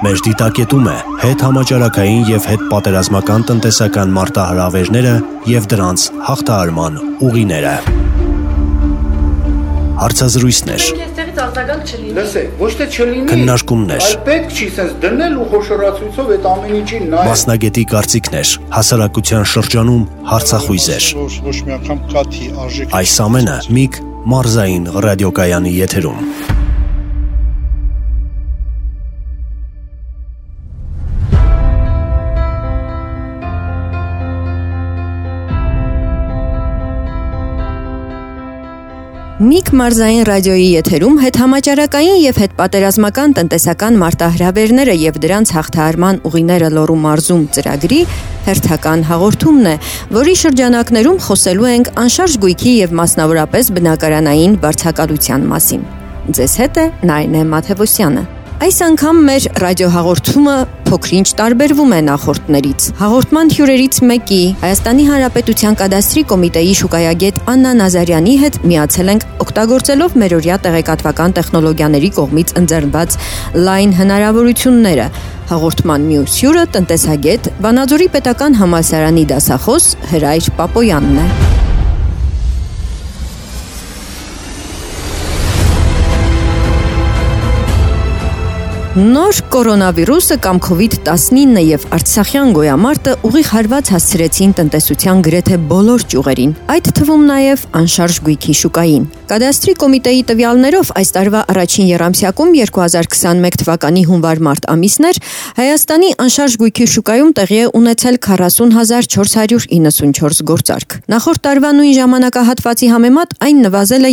Մեր դիտակետում է հետհամաճարակային եւ հետպատերազմական տնտեսական մարտահրավերները եւ դրանց հաղթահարման ուղիները։ Հարցազրույցներ, քննարկումներ, մասնագետի կարծիքներ, հասարակության շրջանում հարցախույզեր։ Այս ամենը Միք Մարզային ռադիոկայանի եթերում։ Միք Մարզային ռադիոյի եթերում հետհամաճարակային եւ հետպատերազմական տնտեսական մարտահրավերները եւ դրանց հաղթահարման ուղիները Լոռու մարզում ծրագրի հերթական հաղորդումն է, որի շրջանակներում խոսելու ենք անշարժ գույքի եւ մասնավորապես բնակարանային վարձակալության մասին։ Ձեզ հետ է Նայնե Մաթևոսյանը։ Այս անգամ մեր ռադիոհաղորդումը փոքրինչ տարբերվում է նախորդներից։ Հաղորդման հյուրերից մեկի, Հայաստանի Հանրապետության կադաստրի կոմիտեի շուկայագետ Աննա Նազարյանի հետ միացել ենք օգտագործելով մերօրյա տեղեկատվական տեխնոլոգիաների կողմից ընձեռնված լայն հնարավորությունները։ Հաղորդման մյուս հյուրը տնտեսագետ, Վանաձորի պետական համալսարանի դասախոս Հրայր Պապոյանն է։ Նոր կորոնավիրուսը կամ COVID-19 եւ արցախյան գոյամարտը ուղիղ հարված հասցրեցին տնտեսության գրեթե բոլոր ճյուղերին, այդ թվում նաեւ անշարժ գույքի շուկային։ Կադաստրի կոմիտեի տվյալներով այս տարվա առաջին եռամսյակում 2021 թվականի հունվար-մարտ ամիսներ Հայաստանի անշարժ գույքի շուկայում տեղի է ունեցել 40494 գործարք։ Նախորդ տարվա նույն ժամանակահատվածի համեմատ այն նվազել է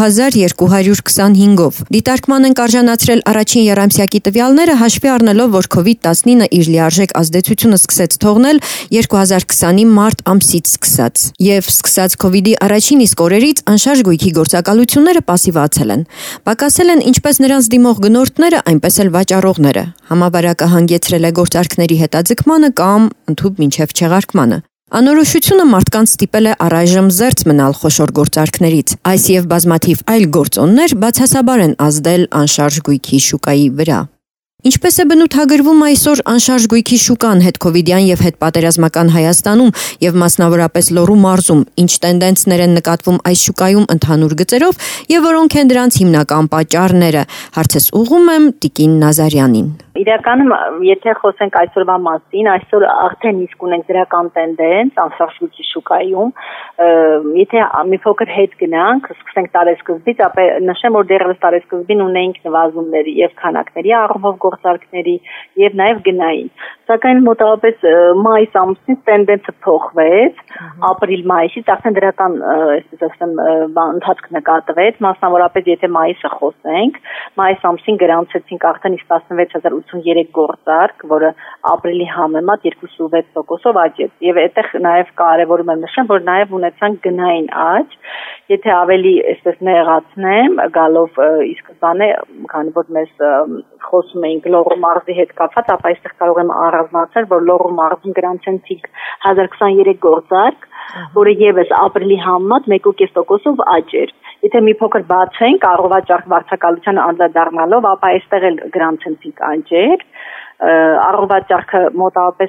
2225-ով։ Դիտարկման են արժանացրել առաջին եռամսյակի տվյալները հաշվի առնելով, որ COVID-19-ը իր լիարժեք ազդեցությունը սկսեց թողնել 2020-ի մարտ ամսից սկսած։ Եվ սկսած COVID-ի առաջին իսկ օրերից անշարժ գույքի գործակալությունները պասիվացել են։ Պակասել են ինչպես նրանց դիմող գնորդները, այնպես էլ վաճառողները։ Համավարակը հանգեցրել է գործարքների հետաձգմանը կամ ընդհուպ մինչև չեղարկմանը։ Անորոշությունը մարդկանց ստիպել է առայժմ զերծ մնալ խոշոր գործարքներից։ Այս եւ բազմաթիվ այլ գործոններ բացասաբար են ազդել անշարժ գույքի շուկայի վրա։ Ինչպես է բնութագրվում այսօր անշարժ գույքի շուկան հետ-կովիդյան եւ հետպատերազմական Հայաստանում եւ մասնավորապես Լոռու մարզում, ինչ տենդենսներ են նկատվում այս շուկայում ընդհանուր գծերով եւ որոնք են դրանց հիմնական պատճառները, հարցս ուղղում եմ Տիկին Նազարյանին։ Իրականում, եթե խոսենք այսօրվա մասին, այսօր արդեն իսկ ունենք դրական տենդենս անշարժ գույքի շուկայում, եթե մի փոքր հետ գնանք, սկսենք տարեսկզբից, ապա նշեմ, որ դեռևս տարեսկզբին ունենք նվազումների եւ քանակների առումով գործարքների եւ նաեւ գնային։ Սակայն մոտավորապես մայիս ամսից տենդենսը փոխվեց, ապրիլ-մայիսից արդեն դրական, այսպես ասեմ, ընթացք նկատվեց, մասնավորապես եթե մայիսը խոսենք, մայիս ամսին գրանցեցինք արդեն 16083 գործարք, որը ապրիլի համեմատ 26%-ով աճեց։ Եվ այդտեղ նաև կարևորում եմ նշեմ, որ նաև ունեցանք գնային աճ, եթե ավելի այսպես նեղացնեմ, գալով ի սկզբանե, քանի որ մեզ խոսում էինք Լոռու մարզի հետ կապված, ապա այստեղ կարող եմ առանձնացնել, որ Լոռու մարզում գրանցեցինք 1023 գործարք, որը եւս ապրիլի համեմատ 1.5%-ով աճ էր։ Եթե մի փոքր բացենք առողջարք վարձակալությանը անդրադառնալով, ապա այստեղ էլ գրանցեցինք աճեր, առողջարքը մոտավորապես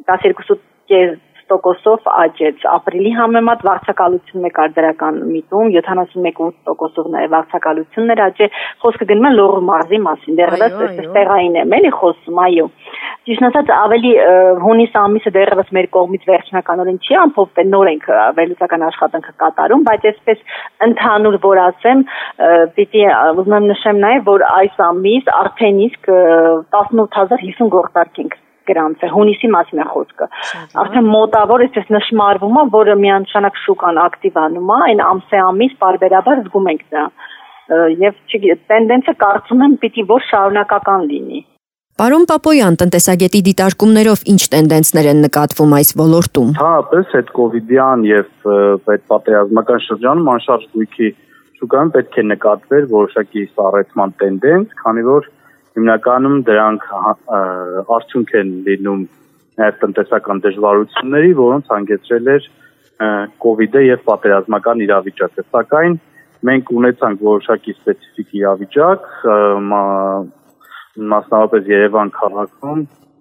12.5%-ով աճեց ապրիլի համեմատ, վարձակալությունը կար դրական միտում 71%-ով նաև վարձակալություններ աճե, խոսքը գնում է Լոռու մարզի մասին, դեռևս այսպես տեղային եմ էլի խոսում, այո։ Ճիշտ ասած, ավելի հունիս ամիսը դեռևս մեր կողմից վերջնականորեն չի ամփոփվել, նոր ենք վերլուծական աշխատանքը կատարում, բայց այսպես ընդհանուր որ ասեմ, պիտի ուզում եմ նշեմ նաև, որ այս ամիս արդեն իսկ 18050 գործարք ենք գրանցել, հունիսի մասին է խոսքը։ Արդեն մոտավոր այսպես նշմարվում է, որը միանշանակ շուկան ակտիվանում է, այն ամսե ամիս բարբերաբար զգում ենք դա։ Եվ տենդենսը կարծում եմ պիտի որ շարունակական լինի։ Պարոն Պապոյան, տնտեսագետի դիտարկումներով ինչ տենդենսներ են նկատվում այս ոլորտում։ Հատկապես հետ-կովիդյան եւ պետպատերազմական շրջանում անշարժ գույքի շուկայում պետք է նկատվեր որոշակի սառեցման տենդենս, քանի որ հիմնականում դրանք արդյունք են լինում նաև տնտեսական դժվարությունների, որոնց հանգեցրել էր կովիդը եւ պատերազմական իրավիճակը։ Սակայն մենք ունեցանք որոշակի սպეციფიկ իրավիճակ, մասնավորապես Երևան քաղաքում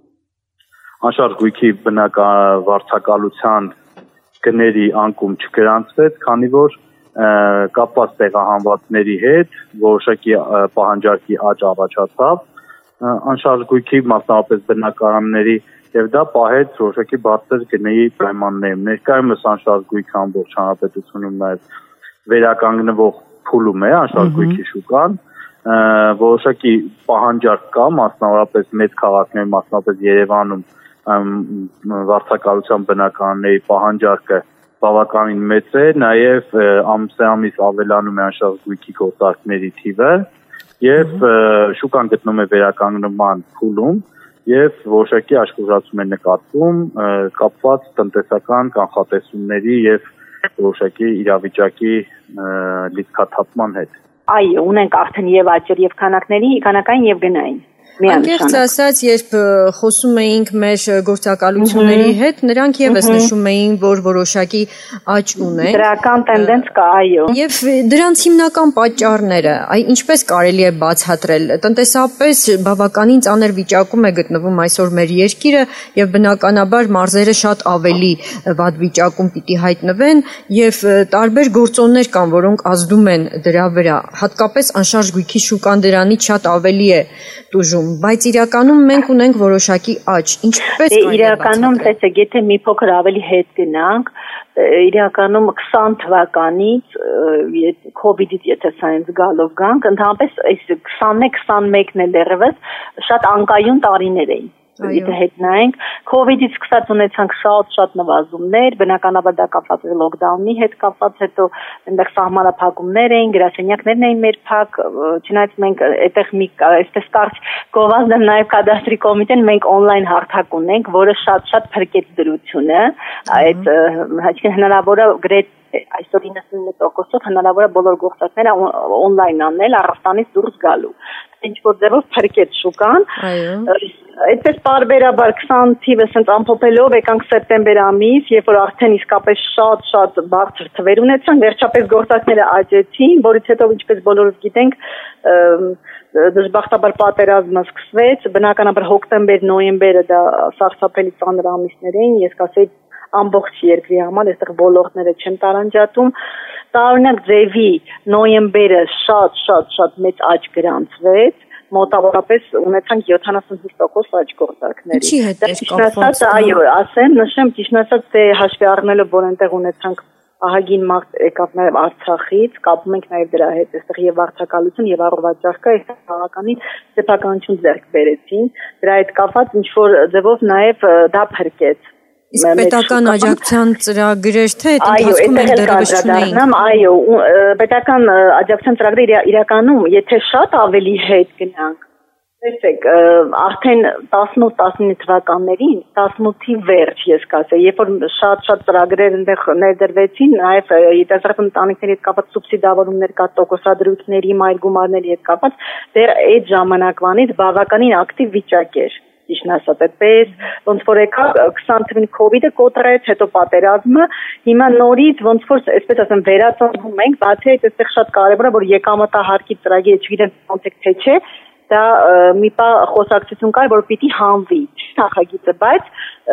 անշարժ գույքի բնակավարձակալության գների անկում չգրանցվեց, քանի որ կապված տեղահանվածների հետ որոշակի պահանջարկի աճ առաջացավ անշարժ գույքի մասնավորապես բնակարանների եւ դա պահեց որոշակի բարձր գնի պայմաններում։ Ներկայումս անշարժ գույքը ամբողջ հանրապետությունում նաեւ վերականգնվող փուլում է անշարժ գույքի շուկան, որոշակի պահանջարկ կա, մասնավորապես մեծ քաղաքներում, մասնավորապես Երևանում վարձակալության բնակարանների պահանջարկը բավականին մեծ է, նաև ամսամիս ավելանում է անշարժ գույքի գործարքների թիվը եւ շուկան գտնում է վերականգնման փուլում եւ որոշակի աշխուժացում է նկատվում կապված տնտեսական կանխատեսումների եւ որոշակի իրավիճակի լիցքաթափման հետ։ Այո, ունենք արդեն եւ աճեր եւ քանակային եւ գնային։ Անկեղծ ասած, երբ խոսում էինք մեր գործակալությունների հետ, նրանք եւս նշում էին, որ որոշակի աճ ունեն։ Դրական տենդենց կա, այո։ Եվ դրանց հիմնական պատճառները, ինչպես կարելի է բացատրել, տնտեսապես բավականին ծանր վիճակում է գտնվում այսօր մեր երկիրը եւ բնականաբար մարզերը շատ ավելի վատ վիճակում պիտի հայտնվեն եւ տարբեր գործոններ կան, որոնք ազդում են դրա վրա։ Հատկապես անշարժ գույքի շուկան դրանից շատ ավելի է տուժում, բայց իրականում մենք ունենք որոշակի աճ։ Ինչպես կարելի է իրականում, տեսեք, եթե մի փոքր ավելի հետ գնանք, իրականում 20 թվականից COVID-ից եթե սայնս գալով գանք, ընդհանրապես այս 20-21-ն էլ դեռևս շատ անկայուն տարիներ էին։ Եթե հետ նայենք, COVID-ից սկսած ունեցանք շատ նվազումներ, բնականաբար դա կապված է լոկդաունի հետ կապված, հետո այնտեղ սահմանափակումներ էին, գրասենյակներն էին մեր փակ, չնայած մենք այդտեղ մի այսպես կարճ գովազդ եմ նաև կադաստրի կոմիտեն մենք օնլայն հարթակ ունենք, որը շատ փրկեց դրությունը, այդ հաշվին հնարավոր է գրեթե այսօր 99%-ով հնարավոր է բոլոր գործարքները օնլայն անել Առաստանից դուրս գալու։ Ինչ որ ձևով փրկեց շուկան։ Այդպես բարբերաբար 20 թիվը ասենց ամփոփելով եկանք սեպտեմբեր ամիս, երբ որ արդեն իսկապես շատ բարձր թվեր ունեցան, վերջապես գործարքները աճեցին, որից հետո ինչպես բոլորս գիտենք, դժբախտաբար պատերազմը սկսվեց, բնականաբար հոկտեմբեր, նոյեմբերը դա սարսափելի ծանր ամիսներ էին, ես կասեի ամբողջ երկրի համար, այստեղ ոլորտները չեն տարանջատում, տարօրինակ ձևի նոյեմբերը շատ մեծ աճ գրանցվեց, մոտավորապես ունեցանք 75% աճ գործարքների։ Ինչի հետ էր կապված։ Այո, նշեմ, ճիշտ ասած, դե հաշվի առնելով, որ այնտեղ ունեցանք ահագին մարդ եկավ նաև Արցախից, կապում ենք նաև դրա հետ, այստեղ եւ վարձակալություն եւ առողջարքը այստեղ քաղաքանի սեփականություն ձեռք բերեցին, դրա հետ կապված ինչ որ ձևով նաև դա փրկեց։ Իսկ պետական աջակցության ծրագրեր թե ընթացքում են դեռևս չունեին։ Այո, պետական աջակցության ծրագրերը իրականում, եթե շատ ավելի հետ գնանք, տեսեք, արդեն 18-19 թվականներին, 18-ի վերջ ես կասեի, երբ որ շատ ծրագրեր այնտեղ ներդրվեցին, նաև երիտասարդ ընտանիքների հետ կապված սուբսիդավորումներ կա, տոկոսադրույքների, մայր գումարների հետ կապված, դեռ այդ ժամանակվանից բավականին ակտիվ վիճակ էր։ Ճիշտ ասած, այդպես ոնց որ եկա 20 թվականին COVID-ը կոտրեց, հետո պատերազմը, հիմա նորից ոնց որ այսպես ասեմ վերածնվում ենք, բացի այդ այստեղ շատ կարևոր է որ եկամտահարկի ծրագիրը, չգիտեմ ոնց թե չէ, դա մի պա խոսակցություն կար, որ պիտի հանվի նախագիծը, բայց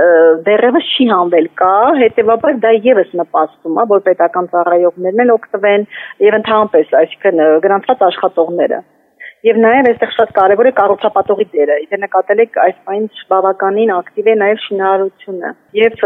դեռևս չի հանվել կա, հետևաբար դա եւս նպաստում է, որ պետական ծառայողներն էլ օգտվեն եւ ընդհանրապես, այսինքն գրանցված աշխատողները։ Եվ նաև այստեղ շատ կարևոր է կառուցապատողի դերը, եթե նկատել եք այս պայն բավականին ակտիվ է նաև շինարարությունը։ Եվ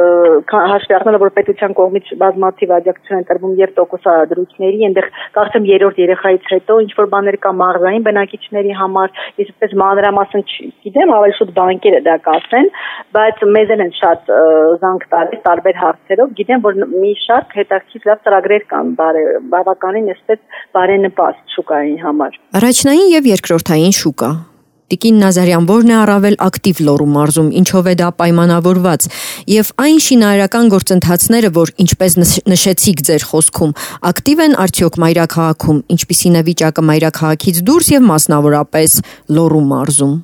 հաշվի առնելով որ պետության կողմից բազմաթիվ աջակցություն են տրվում եւ տոկոսադրույքների, այնտեղ կարծեմ երրորդ երեխայից հետո ինչ որ բաներ կա մարզային բնակիչների համար, այսպես մանրամասն չգիտեմ, ավելի շուտ բանկերը դա կասեն, բայց մեզ են շատ զանգ տալիս տարբեր հարցերով, գիտեմ որ մի շարք հետաքրքիր լավ ծրագրեր կան բավականին այսպես բարենպաստ շուկային համար։ Առաջնային եւ երկրորդային շուկա։ Տիկին Նազարյան, որն է առավել ակտիվ Լոռու մարզում, ինչով է դա պայմանավորված, եւ այն շինարարական գործընթացները, որ ինչպես նշեցիք ձեր խոսքում, ակտիվ են արդյոք մայրաքաղաքում, ինչպիսին է վիճակը մայրաքաղաքից դուրս եւ մասնավորապես Լոռու մարզում։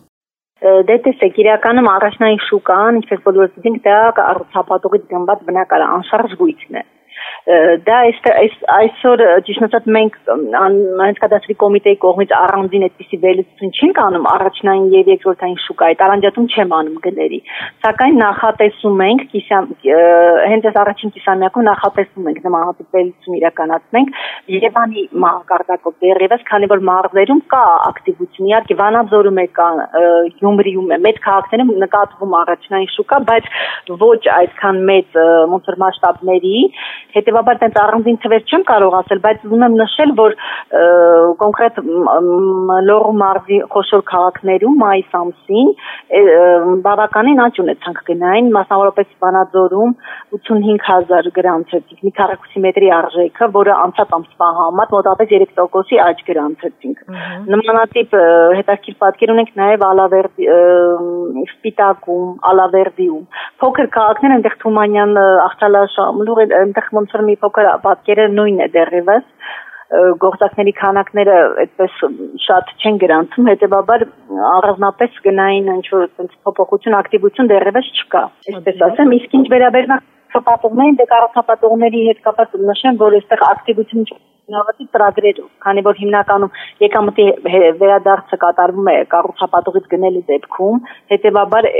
Դե տեսեք, իրականում առաջնային շուկան, ինչպես բոլորս գիտենք, դա կառուցապատողից գնված բնակարան անշարժ գույքն է։ Դա այսօր ճիշտ ասած մենք հանցկադաստրի կոմիտեի կողմից առանձին այդպիսի վերլուծություն չենք անում առաջնային եւ երկրորդային շուկայի տարանջատում չեմ անում գների, սակայն նախատեսում ենք հենց այս առաջին կիսամյակում նախատեսում ենք նմանատիպ վերլուծություն իրականացնենք Երևանի մակարդակով դեռևս, քանի որ մարզերում կա ակտիվություն, իհարկե Վանաձորում է կա, Գյումրիում է, մեծ քաղաքներում նկատվում առաջնային շուկա, բայց ոչ այդքան մեծ ոնց որ մասշտաբների, հետեւաբար դեռ առանձին թվեր չեմ կարող ասել, բայց ուզում եմ նշել, որ կոնկրետ Լոռու մարզի խոշոր քաղաքներում մայիս ամսին բավականին աճ ունեցանք գնային, մասնավորապես Վանաձորում 85,000 գրանցեցինք, մի քառակուսի մետրի արժեքը, որը անցած ամսվա համար մոտավորապես 3%-ի աճ գրանցեցինք։ Նմանատիպ հետաքրքիր պատկեր ունենք նաև Ալավերդի, Սպիտակում, Ալավերդիում։ Փոքր քաղաքներ այնտեղ Թումանյան, Աղցալաշամլուղ, այնտեղ ոնց որ մի փոքր պատկերը նույնն է դեռևս։ Գործակների քանակները այդպես շատ չեն գրանցում, հետեւաբար առանձնապես գնային ինչ-որ փոփոխություն, ակտիվություն դեռևս չկա։ Այսպես ասեմ, իսկ ինչ վերաբերում է կառուցապատողներին, կառուցապատողների հետ կապված նշեմ, որ այստեղ ակտիվություն չունի ծրագրերով, քանի որ հիմնականում եկամտի վերադարձը կատարվում է կառուցապատողից գնելու դեպքում, հետեւաբար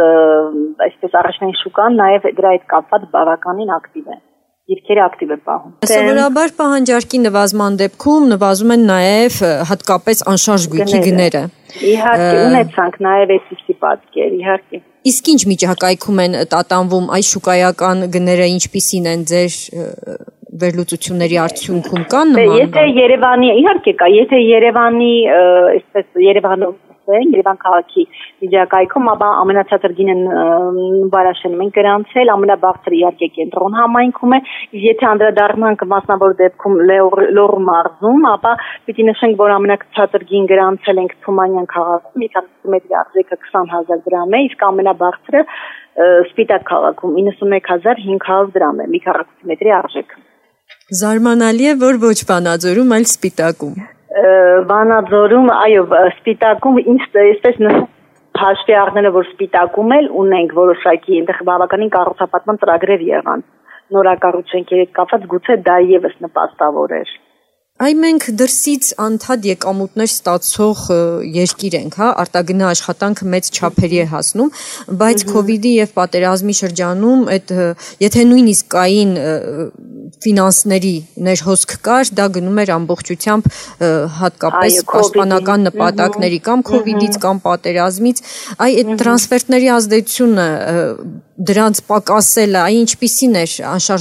այսպես առաջնային շուկան նաև դրա հետ կապված բավականին ակտիվ է։ Երկերը ակտիվ է պահում։ Սովորաբար պահանջարկի նվազման դեպքում նվազում են նաև հատկապես անշարժ գույքի գները։ Իհարկե, ունեցանք նաև այսպիսի պատկեր, իհարկե։ Իսկ ինչ միջակայքում են տատանվում այս շուկայական գները, ինչպիսին են ձեր վերլուծությունների արդյունքում կան նման։ Եթե Երևանի, իհարկե կա, եթե Երևանի, այսպես Երևանում Երևան քաղաքի միջակայքում, ապա ամենացածր գինեն Վարաշենում են գրանցել, ամենաբարձրը իհարկե կենտրոն համայնքում է, իսկ եթե անդրադառնանք մասնավոր դեպքում Լոռու մարզում, ապա պիտի նշենք, որ ամենացածր գին գրանցել ենք Թումանյան քաղաքում, 50 մետրի արժեքը 20,000 դրամ է, իսկ ամենաբարձրը Սպիտակ քաղաքում 91,500 դրամ է, մի քառակուսի մետրի արժեքը։ Զարմանալի է, որ ոչ Վանաձորում, այլ Սպիտակում։ Վանաձորում, այո, Սպիտակում այսպես հաշվի առնելով, որ Սպիտակում էլ ունենք որոշակի այնտեղ բավականին կառուցապատման ծրագրեր եղան։ Նորակառուցանքի հետ կապված գուցե դա եւս նպաստավոր էր։ Այ մենք դրսից անդադ եկամուտներ ստացող երկիր ենք, հա, արտագնա աշխատանքը մեծ չափերի է հասնում, բայց COVID-ի եւ պատերազմի շրջանում այդ եթե նույնիսկ կային ֆինանսների ներհոսք կար, դա գնում էր ամբողջությամբ հատկապես պաշտպանական նպատակների կամ COVID-ից կամ պատերազմից, այդ տրանսֆերտների ազդեցությունը դրանց պակասելը, այ ինչպիսին էր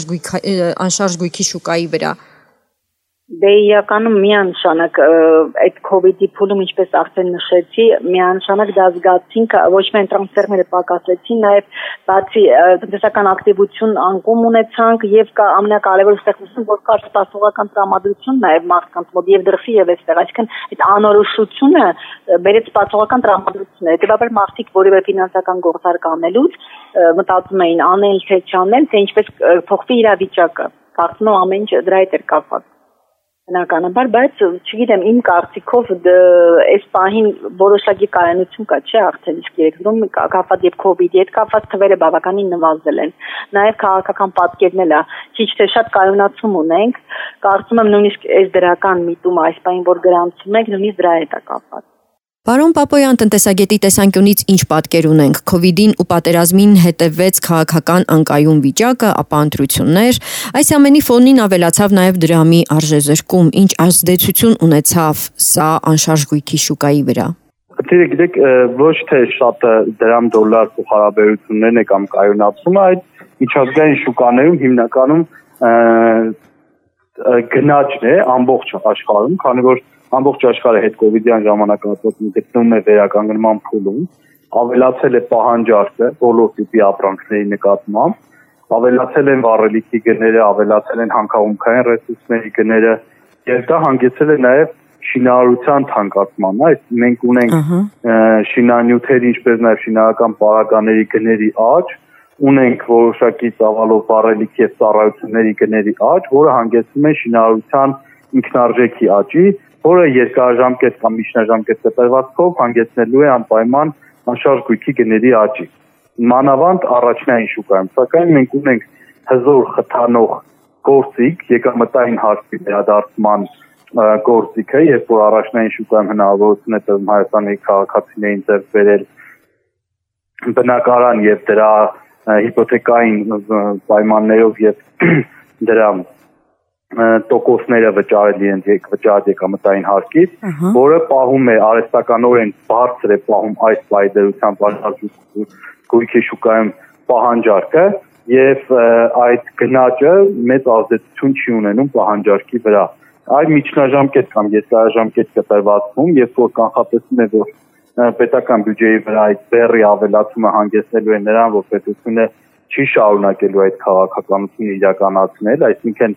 անշարժ գույքի շուկայի վրա։ Դե իրականում միանշանակ այդ COVID-ի փուլում, ինչպես արդեն նշեցի, միանշանակ դա զգացինք, ոչ միայն տրանսֆերները պակասեցին, նաև բացի տնտեսական ակտիվություն անկում ունեցանք եւ կա ամենակարևորը ստեղծում, որ կա սպասողական տրամադրություն նաև մարդկանց մոտ եւ դրսի եւ այստեղ, այսինքն այդ անորոշությունը բերեց սպասողական տրամադրություն, հետեւաբար մարդիկ որևէ ֆինանսական գործարք անելուց մտածում էին անել թե չանել, թե ինչպես փոխվի իրավիճակը, կարծում եմ ամեն ինչ դրա հետ էր կապված։ Բնականաբար, բայց չգիտեմ, իմ կարծիքով այս պահին որոշակի կայունություն կա, չէ՞ արդեն իսկ երկրում կապված եւ COVID-ի հետ կապված թվերը բավականին նվազել են։ Նաեւ քաղաքական պատկերն էլ է, քիչ թե շատ կայունացում ունենք, կարծում եմ նույնիսկ այս դրական միտումը այս պահին որ գրանցում ենք, նույնիսկ դրա հետ է կապված։ Պարոն Պապոյան, տնտեսագետի տեսանկյունից ինչ պատկեր ունենք։ COVID-ին ու պատերազմին հետևեց քաղաքական անկայուն վիճակը, ապա ընտրություններ։ Այս ամենի ֆոնին ավելացավ նաև դրամի արժեզրկում, ինչ ազդեցություն ունեցավ սա անշարժ գույքի շուկայի վրա։ Գիտեք, ոչ թե շատ դրամ-դոլար փոխհարաբերություններն է կամ կայունացումը, այդ միջազգային շուկաներում հիմնականում գնաճն է ամբողջ աշխարհում, քանի որ ամբողջ աշխարհը հետ կոവിഡ്յան ժամանակահատվածում գտնվում է վերականգնման փուլում, ավելացել է պահանջարկը բոլոր տիպի ապրանքների նկատմամբ, ավելացել են վառելիքի գները, ավելացել են հանքահումքային ռեսուրսների գները, եւ դա հանգեցել է նաեւ շինարարության թանկացման, այս մենք ունենք շինանյութերի, ինչպես նաեւ շինարարական պարագաների գների աճ, ունենք որոշակի ծավալով վառելիքի եւ ծառայությունների գների աճ, որը հանգեցնում է շինարարության ինքնարժեքի աճի, որը երկարաժամկետ կամ միջնաժամկետ տևվածքով հանգեցնելու է անպայման անշարժ գույքի գների աճի։ Մանավանդ առաջնային շուկայում, սակայն մենք ունենք հզոր խթանող գործիք եկամտային հարցի վերադարձման գործիք է, երբ որ առաջնային շուկայում հնարավորություն է տրվում Հայաստանի քաղաքացիներին ձեռք բերել բնակարան եւ դրա հիպոթեկային պայմաններով եւ դրա տոկոսները վճարել իրենց վճարած եկամտային հարկից, որը պահում է արհեստականորեն բարձր է պահում այս պայմաններությամբ գույքի շուկայում պահանջարկը եւ այդ գնաճը մեծ ազդեցություն չի ունենում պահանջարկի վրա։ Այլ միջնաժամկետ կամ երկարաժամկետ կտրվածքում, երբ որ կանխատեսվում է, որ պետական բյուջեի վրա այդ բեռի ավելացումը հանգեցնելու է նրան, որ պետությունը չի շարունակելու այդ քաղաքականությունը իրականացնել, այսինքն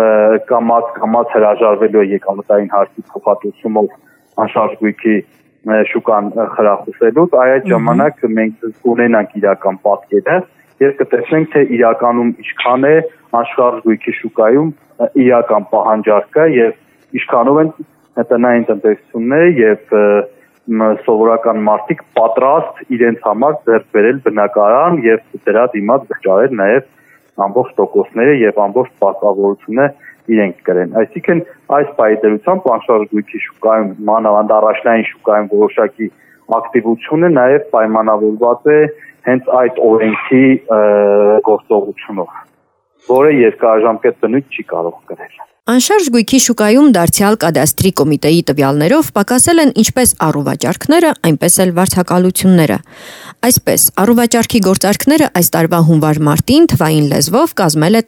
կամաց հրաժարվելու է եկամտային հարկի փոխհատուցումով անշարժ գույքի շուկան խրախուսելուց, այդ ժամանակ մենք կունենանք իրական պատկերը եւ կտեսնենք, թե իրականում ինչքան է անշարժ գույքի շուկայում իրական պահանջարկը եւ ինչքանով են տնային տնտեսությունները եւ սովորական մարդիկ պատրաստ իրենց համար ձեռք բերել բնակարան եւ դրա դիմաց վճարել նաեւ ամբողջ տոկոսները եւ ամբողջ պարտավորությունը իրենք կրեն։ Այսինքն այս պայմանությամբ անշարժ գույքի շուկայում, մանավանդ առաջնային շուկայում որոշակի ակտիվությունը նաեւ պայմանավորված է հենց այդ օրենքի գործողությունով, որը երկարաժամկետ բնույթ չի կարող կրել։ Անշարժ գույքի շուկայում դարձյալ կադաստրի կոմիտեի տվյալներով պակասել են ինչպես առուվաճառքները, այնպես էլ վարձակալությունները։ Այսպես, առուվաճառքի գործարքները այս տարվա հունվար-մարտին թվային լեզվով կազմել է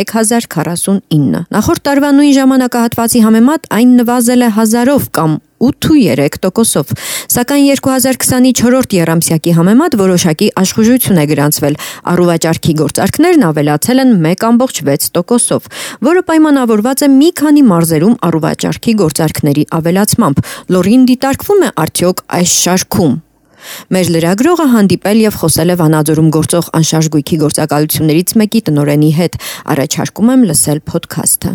11049։ Նախորդ տարվա նույն ժամանակահատվածի համեմատ այն նվազել է 1000-ով կամ 8.3%, սակայն 2020-ի 4-րդ եռամսյակի համեմատ որոշակի աշխուժություն է գրանցվել, առուվաճառքի գործարքներն ավելացել են 1.6%, որը պայմանավորված է մի քանի մարզերում առուվաճառքի գործարքների ավելացմամբ, լորին դիտարկվում է արդյոք այս շարքում։ Մեր լրագրողը հանդիպել եւ խոսել է Վանաձորում գործող անշարժ գույքի գործակալություններից մեկի տնօրենի հետ, առաջարկում եմ լսել փոդքասթը։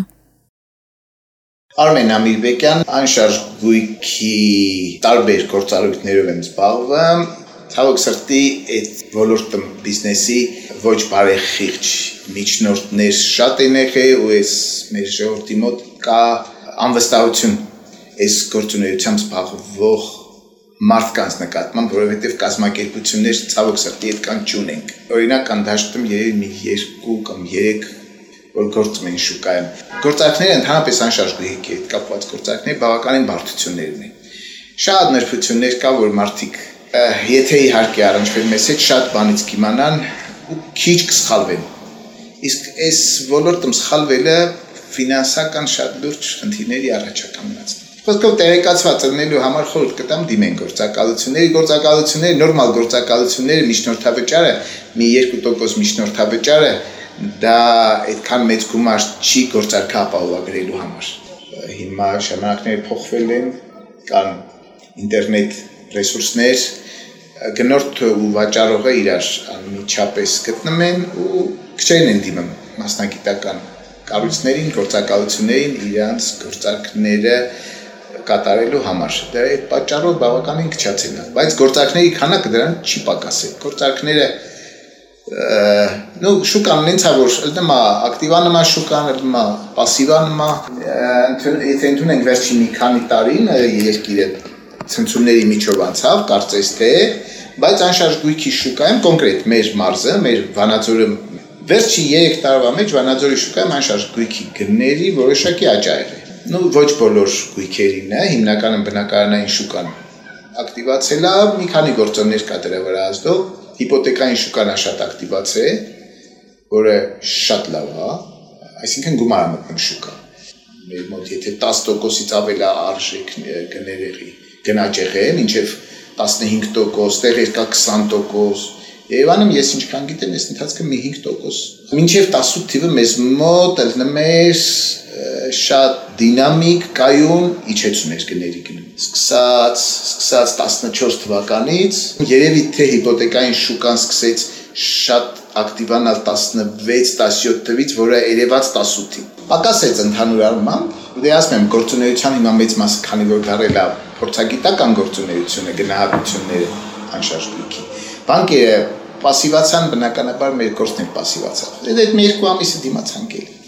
Արմեն Ամիրբեկյան, անշարժ գույքի տարբեր գործառույթներով եմ զբաղվում, ցավոք սրտի այդ ոլորտը բիզնեսի ոչ բարեխիղճ միջնորդներ շատ են եղել ու այս մեր ժողովրդի մոտ կա անվստահություն այս գործունեությամբ զբաղվող մարդկանց նկատմամբ, որովհետև կազմակերպություններ ցավոք սրտի այդքան չունենք։ Օրինակ անդաշտում երևի 2 կամ 3 որ գործում են շուկայում։ Գործարքները ընդհանրապես անշարժ գույքի հետ կապված գործարքներ բավականին բարդություններ ունեն։ Շատ նրբություններ կա, որ մարդիկ եթե իհարկե առնչվել մեզ հետ շատ բանից կիմանան ու քիչ կսխալվեն։ Իսկ այս ոլորտում սխալվելը ֆինանսական շատ լուրջ խնդիրների առաջական մնացնում։ Խոսքով տեղեկացված լինելու համար խորհուրդ կտամ դիմեն գործակալությունների, նորմալ գործակալությունները միջնորդավճարը մի 2% միջնորդավճարը դա այդքան մեծ գումար չի գործարքը ապահովագրելու համար։ Հիմա ժամանակները փոխվել են, կան ինտերնետ ռեսուրսներ, գնորդը ու վաճառողը իրար անմիջապես գտնում են ու քչերն են դիմում մասնագիտական կառույցներին, գործակալություններին իրանց գործարքները կատարելու համար։ Դա այդ պատճառով բավականին քչացել է, բայց գործարքների քանակը դրան չի պակասել։ Գործարքները շուկան նենց է, որ դեմա ակտիվա նմա շուկան, դեմա պասիվա նմա, եթե ընդունենք վերջին մի քանի տարին երկիրը ցնցումների միջով անցավ, կարծես թե, բայց անշարժ գույքի շուկայում կոնկրետ մեր մարզը, մեր Վանաձորը վերջի 3 տարվա մեջ Վանաձորի շուկայում անշարժ գույքի գների որոշակի աճ ոչ բոլոր գույքերին է, հիմնականում բնակարանային շուկան ակտիվացել է, մի քանի գործոններ կա դրա վրա ազդող, հիպոթեկային շուկան շատ ակտիվացել է, որը շատ լավ է, այսինքն գումար է մտնում շուկա։ Մեր մոտ եթե 10%-ից ավել է արժեք գնաճ եղել, մինչև 15%, տեղեր կա 20%, Երևանում ես ինչքան գիտեմ, այս ընթացքը մի 5%։ Մինչև 18 թիվը մեզ մոտ ելնում էր շատ դինամիկ, կայուն իջեցումներ գների գնում։ Սկսած 14 թվականից, երևի թե հիպոթեկային շուկան սկսեց շատ ակտիվանալ 16-17 թվից, որը երևաց 18-ի։ Պակասեց ընդհանուր առմամբ, դե ասում եմ գործունեության հիմա մեծ մասը, քանի որ դարել է փորձագիտական գործունեությունը, գնահատությունները անշարժ գույքի։ Բանկերը պասիվացան, բնականաբար մեր գործն էլ պասիվացավ։ Այդ մի երկու ամիսը դիմացանք էլ։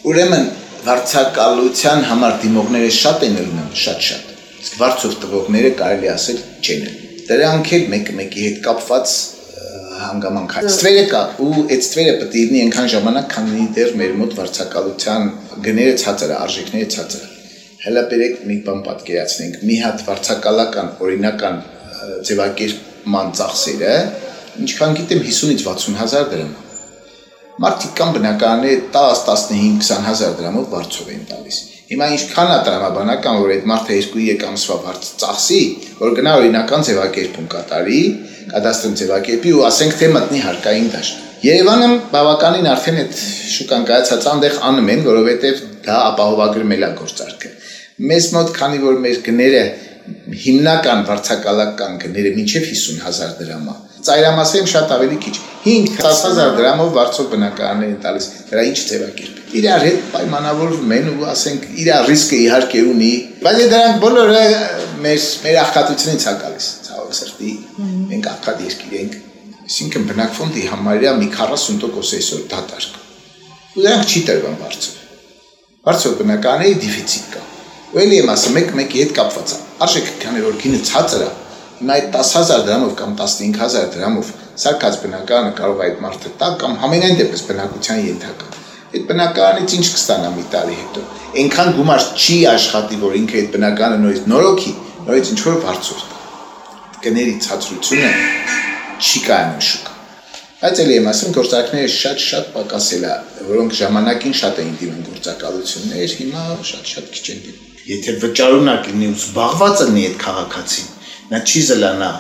Ուրեմն վարձակալության համար դիմողները շատ են ելնում, շատ։ Իսկ վարձով տվողները կարելի ասել չեն։ Դրանք էլ մեկի հետ կապված հանգամանք է։ Ստվերը կա ու այդ ստվերը պետք է լինի այնքան ժամանակ, քանի դեռ մեր մոտ վարձակալության գները ցածր է, արժեքները ցածր։ Հələ բերեք մի բան պատկերացնենք։ Մի հատ վարձակալական օրինական ձևակերպման ծախսերը, ինչքան գիտեմ 50-ից 60,000 դրամ։ Մարդիկ կան բնակարանը 10-15-20,000 դրամով վարձով են տալիս։ Հիմա ինչքան է տրամաբանական, որ այդ մարդը 2-3 ամսվա վարձ ծախսի, որ գնա օրինական ձևակերպում կատարի, կադաստրում ձևակերպի ու ասենք թե մտնի հարկային դաշտ։ Երևանը բավականին արդեն այդ շուկան կայացած այնտեղ անում են, որովհետև դա ապահովագրմել է գործարքը։ Մեզ մոտ քանի որ մեր գները հիմնական վարձակալական գները մինչև 50,000 դրամ է։ Ծայրամասերում շատ ավելի քիչ 5-10,000 դրամով վարձով բնակարաններ են տալիս։ Դրա ինչ ձևակերպ։ Իրար հետ պայմանավորվում են ու ասենք իր ռիսկը իհարկե ունի, բայց դրանք բոլորը մեր աղքատությունից է գալիս, ցավոք սրտի։ Մենք աղքատ երկիր ենք, այսինքն բնակֆոնդի համարյա մի 40% այսօր դատարկ։ Ու դրանք չի տրվում վարձով։ Վարձով բնակարանների դեֆիցիտ կա։ Ու էլի եմ ասում, մեկի հետ կապված է։ Արժեքը քանի որ գինը ցածր է, հիմա այդ 10,000 դրամով կամ 15,000 դրամով սարքած բնակարանը կարող է այդ մարդը տա կամ համենայն դեպս բնակության ենթակա։ Այդ բնակարանից ինչ կստանա մի տարի հետո։ Այնքան գումար չի աշխատի, որ ինքը այդ բնակարանը նորից նորոգի, նորից ինչ որ վարձով տա։ Գների ցածրությունը չի կայանում շուկա։ Բայց էլի եմ ասում, գործարքները շատ պակասել է, որոնք ժամանակին շատ էին դիմում գործակալություններ, հիմա շատ քիչ են դիմում։ Եթե վճարունակ լինի ու զբաղված լինի այդ քաղաքացին, նա չի զլանա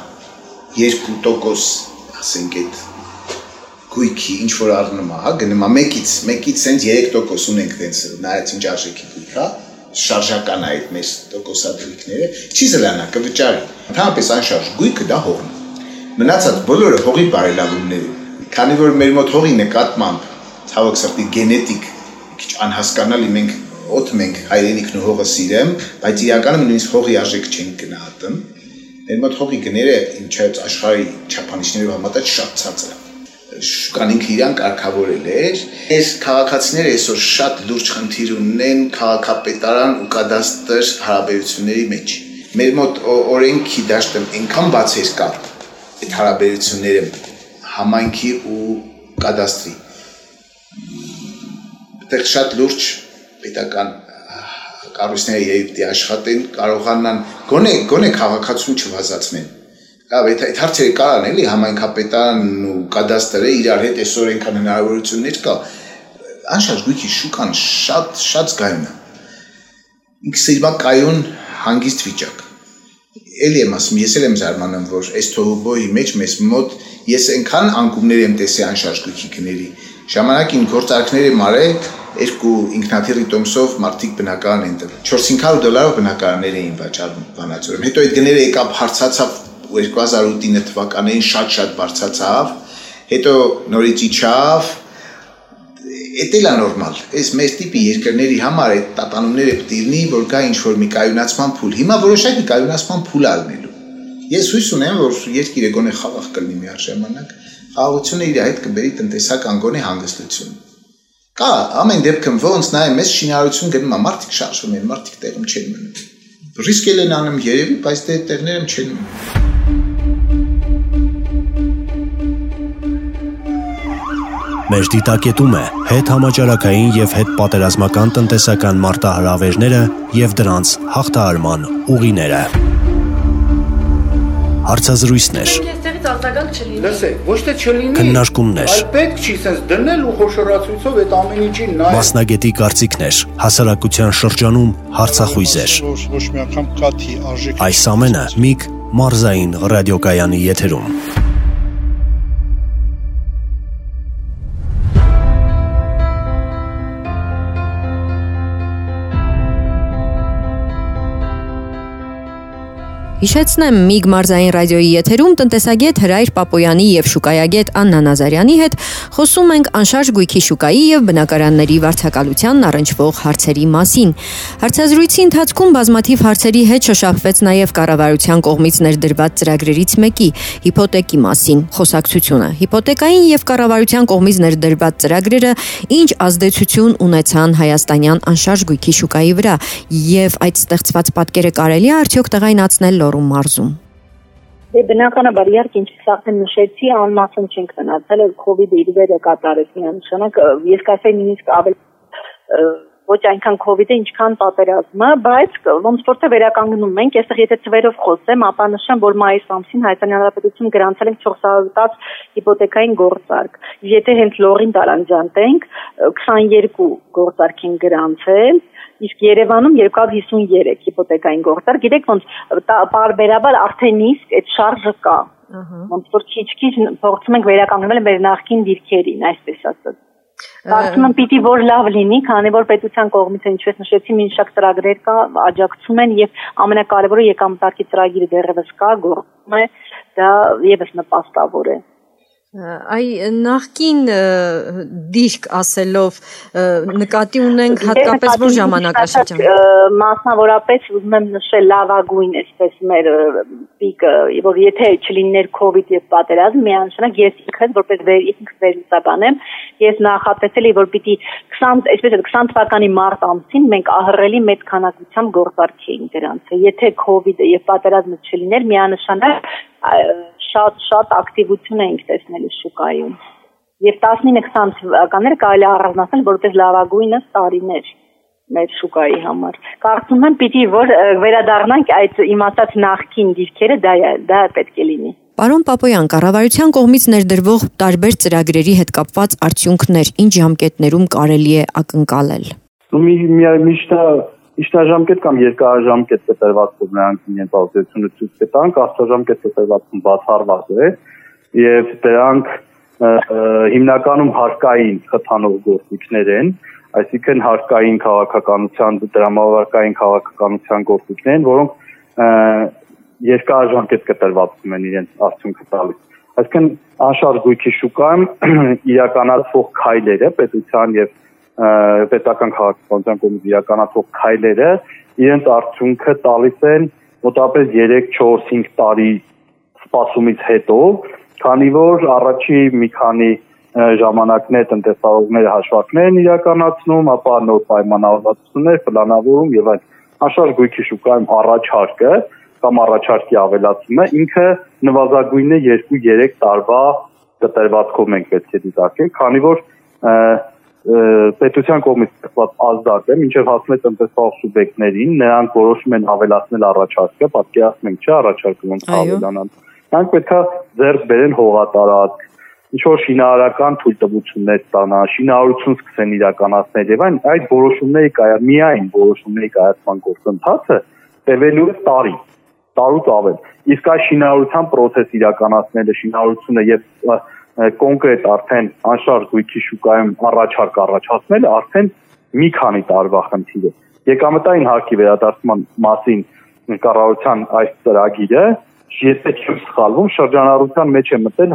2%, ասենք այդ գույքի ինչ որ առնում է, հա, գնում է մեկից սենց 3% ունենք տենց, նայած ինչ արժեքի գույք, հա, շարժական է այդ մեր տոկոսադրույքները, չի զլանա, կվճարի։ Ընդհանրապես անշարժ գույքը դա հողն է։ Մնացած բոլորը հողի բարելավումներ են։ Քանի որ մեր մոտ հողի նկատմամբ ցավոք սրտի գենետիկ քիչ անհասկանալի մենք հայրենիքն ու հողը սիրեմ, բայց իրականում նույնիսկ հողի արժեքը չենք գնահատում։ Մեր մոտ հողի գները ինչայց աշխարհի չափանիշներով համատած շատ ցածր է։ Շուկան ինքը իրան կարգավորել էր։ Այս քաղաքացիները այսօր շատ լուրջ խնդիր ունեն քաղաքապետարան ու կադաստր հարաբերությունների մեջ։ Մեր մոտ օրենքի դաշտում այնքան բացեր կա այդ հարաբերությունները համայնքի ու կադաստրի։ Այդտեղ շատ լուրջ պետական կառույցները երբ աշխատեն, կարողանան գոնե քաղաքացուն չվազացնեն։ Այդ հարցերը կարան էլի համայնքապետարանն ու կադաստրը իրար հետ այսօր այնքան հնարավորություններ կա։ Անշարժ գույքի շուկան շատ զգայուն է։ Ինքս իրմա կայուն հանգիստ վիճակ։ Էլի եմ ասում, ես էլ եմ զարմանում, որ այս թողուբոյի մեջ մեզ մոտ ես այնքան անկումներ եմ տեսել անշարժ գույքի գների։ Ժամանակին գործարքներ եմ արել, 2 ինքնաթիռի տոմսով մարդիկ բնակարան են տվել։ $400 բնակարաններ էին վաճառում Վանաձորում։ Հետո այդ գները եկավ հարցացավ 2008 թվականներին շատ բարձրացավ, հետո նորից իջավ։ Էդ էլ է նորմալ։ Այս մեր տիպի երկրների համար այդ տատանումները պետք է լինի, որ կա ինչ-որ մի կայունացման փուլ։ Հիմա որոշակի կայունացման փուլ է լինելու։ Ես հույս ունեմ, որ երկիրը գոնե խաղաղ կլինի միաժամանակ, խաղաղությունը իր հետ կբերի տնտեսական գոնե հանգստություն։ Կա ամեն դեպքում ոնց նայեմ, մեզ շինարարություն գնում է, մարդիկ շարժվում են, մարդիկ տեղում չեն մնում։ Ռիսկ են անում երևի, բայց դե տեղներում չեն մնում։ Մեր դիտակետում է հետ համաճարակային եւ հետ պատերազմական տնտեսական մարտահրավերները եւ դրանց հաղթահարման ուղիները։ Հարցազրույցներ։ Այստեղից արձագանք չլինի։ Լսեք, ոչ թե չլինի, քննարկումներ։ այլ պետք չի sense դնել ու խոշորացույցով այդ ամեն ինչին նայել։ Մասնագետի կարծիքներ, հասարակության շրջանում հարցախույզեր։ Ոչ մի անգամ կաթի արժեք։ Այս ամենը Միք Մարզային ռադիոկայանի եթերում։ Հիշեցնեմ, Միգ մարզային ռադիոյի եթերում տնտեսագետ Հրայր Պապոյանի եւ շուկայագետ Աննա Նազարյանի հետ խոսում ենք անշարժ գույքի շուկայի եւ բնակարանների վարձակալությանն առնչվող հարցերի մասին։ Հարցազրույցի ընթացքում բազմաթիվ հարցերի հետ շոշափվեց նաեւ կառավարության կողմից ներդրված ծրագրերից մեկի՝ հիփոթեկի մասին խոսակցությունը։ Հիփոթեկային եւ կառավարության կողմից ներդրված ծրագրերը ինչ ազդեցություն ունեցան հայաստանյան անշարժ գույքի շուկայի վրա եւ այդ ստեղծված պատկերը կարելի է արդյոք տեղայնացնել Լոռու մարզում։ Բնականաբար իհարկե ինչպես արդեն նշեցի, անմասն չենք մնացել, COVID-ը իր վերը կատարեց միանշանակ, ես կասեի նույնիսկ ավելի ոչ այնքան COVID-ը, ինչքան պատերազմը, բայց ոնց որ թե վերականգնում ենք, այստեղ եթե ծվերով խոսեմ, ապա նշեմ, որ մայիս ամսին Հայաստանի Հանրապետություն գրանցել ենք 410 հիփոթեկային գործարք։ Եթե հենց Լոռին տարանջանտենք, 22 գործարք են գրանցել, իսկ Երևանում 253 հիփոթեկային գործարք։ Գիտեք ոնց բարբերաբար արդեն իսկ այդ շարժը կա։ Ոնց որ քիչ-քիչ փորձում ենք վերականգնել մեր նախկին դիրքերին, այսպես ասած։ Կարծում եմ պիտի որ լավ լինի, քանի որ պետության կողմից ինչպես նշեցի, մի շարք ծրագրեր կա, աջակցում են եւ ամենակարևորը եկամտարկի ծրագիրը դեռևս կա, գործում է, դա եւս նպաստավոր է։ Այ նախկին դիրք ասելով նկատի ունենք հատկապես որ ժամանակաշրջան։ Մասնավորապես ուզում եմ նշել լավագույն այսպես մեր պիկը, որ եթե չլիներ COVID եւ պատերազմ, միանշանակ ես ինքս որպես վերլուծաբան եմ, ես նախատեսել եմ, որ պիտի 20 թվականի մարտ ամսին մենք ահռելի մեծ քանակությամբ գործարք էինք գրանցել։ Եթե COVID-ը եւ պատերազմը չլիներ, միանշանակ շատ ակտիվություն ենք տեսնել շուկայում։ Եվ 19-20 թվականները կարելի առանձնացնել որպես լավագույնս տարիներ մեր շուկայի համար։ Կարծում եմ պիտի որ վերադառնանք այդ իմացած նախկին դիրքերը, դա պետք է լինի։ Պարոն Պապոյան, կառավարության կողմից ներդրվող տարբեր ծրագրերի հետ կապված արդյունքներ ինչ ժամկետներում կարելի է ակնկալել։ Իշտաժամկետ կամ երկարաժամկետ կտրվածքով նրանք իրենց ազդեցությունը ցույց կտան, աստիճանամկետ կտրվածքում բացառված է եւ դրանք հիմնականում հարկային խթանող գործիքներ են, այսինքն հարկային քաղաքականության, դրամավարկային քաղաքականության գործիքներ են, որոնք երկարաժամկետ կտրվածքում են իրենց արդյունքը տալիս։ Այսինքն անշարժ գույքի շուկայում իրականացվող քայլերը պետության եւ պետական քաղաքականության կողմից իրականացվող քայլերը իրենց արդյունքը տալիս են մոտավորապես 3-4-5 տարի սպասումից հետո, քանի որ առաջի մի քանի ժամանակներ տնտեսավարողները հաշվարկներ են իրականացնում, ապա նոր պայմանավորվածություններ, պլանավորում եւ այլ անշարժ գույքի շուկայում առաջարկը կամ առաջարկի ավելացումը ինքը նվազագույնը 2-3 տարվա կտրվածքով մենք պետք է դիտարկենք, քանի որ պետության կողմից ստեղծված ազդակը մինչև հասնել տնտեսավարող սուբյեկտներին, նրանք որոշում են ավելացնել առաջարկը, պատկերացնում ենք, չէ, առաջարկը ոնց ավելանալ։ Նրանք պետք է ձեռք բերեն հողատարածք, ինչ-որ շինարարական թույլտվություններ ստանան, շինարարություն սկսեն իրականացնել եւ այդ որոշումների միայն որոշումների կայացման գործընթացը տևելու է տարուց ավել։ Իսկ այս շինարարության process իրականացնելը, շինարարությունը եւ կոնկրետ արդեն անշարժ գույքի շուկայում առաջարկ առաջացնելը արդեն մի քանի տարվա խնդիր է։ Եկամտային հարկի վերադարձման մասին կառավարության այս ծրագիրը, եթե չեմ սխալվում, շրջանառության մեջ է մտել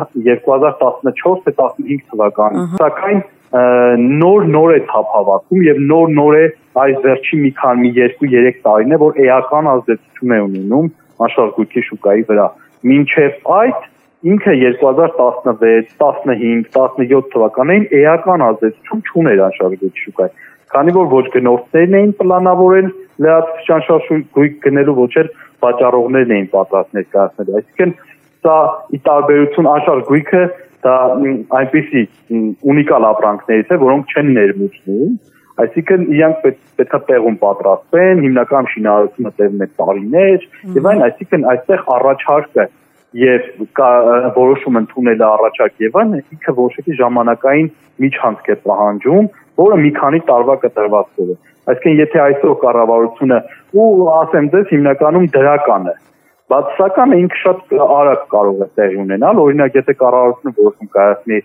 2014-15 թվականին։ Սակայն նոր է թափավարվում եւ նոր է այս վերջի մի քանի 2-3 տարին է, որ էական ազդեցություն է ունենում անշարժ գույքի շուկայի վրա։ Մինչև այդ ինքը 2016, 15, 17 թվականներին էական ազդեցություն չուներ անշարժ գույքի շուկայի, քանի որ ոչ գնորդներն էին պլանավորել լրացուցիչ անշարժ գույք գնելու, ոչ էլ վաճառողներն էին պատրաստ ներկայացնել։ Այսինքն սա ի տարբերություն անշարժ գույքը դա այնպիսի ունիկալ ապրանքներից է, որոնք չեն ներմուծվում, այսինքն իրանք պետք է տեղում պատրաստվեն, հիմնական շինարարությունը տևում է տարիներ եւ այն, այսինքն այստեղ առաջարկը եւ որոշում ընդունելը առաջարկ եւ այն ինքը որոշակի ժամանակային միջանցք է պահանջում, որը մի քանի տարվա կտրվածքով է։ Այսինքն եթե այսօր կառավարությունը ու ասեմ ձեզ հիմնականում դրական է, բացասականը ինքը շատ արագ կարող է տեղի ունենալ, օրինակ եթե կառավարությունը որոշում կայացնի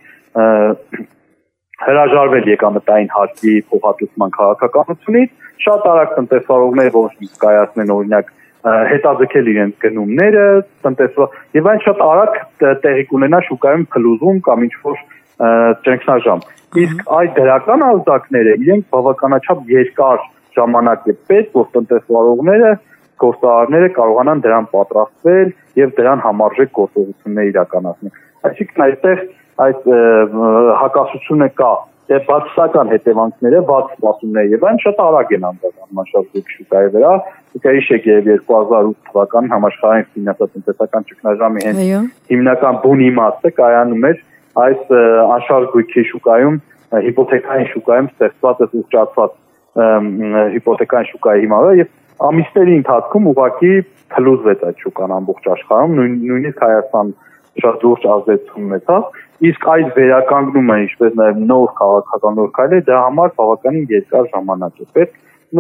հրաժարվել եկամտային հարկի փոխհատուցման քաղաքականությունից, շատ արագ տնտեսվարողները որոշում կայացնեն օրինակ հետաձգել իրենց գնումները, եւ այն շատ արագ տեղի կունենա շուկայում փլուզում կամ ինչ-որ ճգնաժամ։ Իսկ այդ դրական ազդակները իրենք բավականաչափ երկար ժամանակ է պետք, որ տնտեսվարողները, գործարարները կարողանան դրան պատրաստվել եւ դրան համարժեք գործողություններ իրականացնել։ Այսինքն այստեղ այդ հակասությունը կա եւ բացասական հետևանքները, բաց սպասումները եւ այն շատ արագ են անդրադառնում անշարժույթ շուկայի վրա։ Հիշեք եւ 2008 թվականին համաշխարհային ֆինանսատնտեսական ճգնաժամի հիմնական բուն իմաստը կայանում էր այս անշարժույթի շուկայում, հիպոթեքային շուկայում ստեղծված այս ուղղճացված հիպոթեքային շուկայի հիմա եւ ամիսների ընթացքում ուղղակի փլուզվեց այդ շուկան ամբողջ աշխարհում, նույնիսկ Հայաստան շատ լուրջ ազդեցություն ունեցավ, իսկ այդ վերականգնումը, ինչպես նաև նոր քաղաքական նոր քայլեր, դրա համար բավականին երկար ժամանակ է պետք։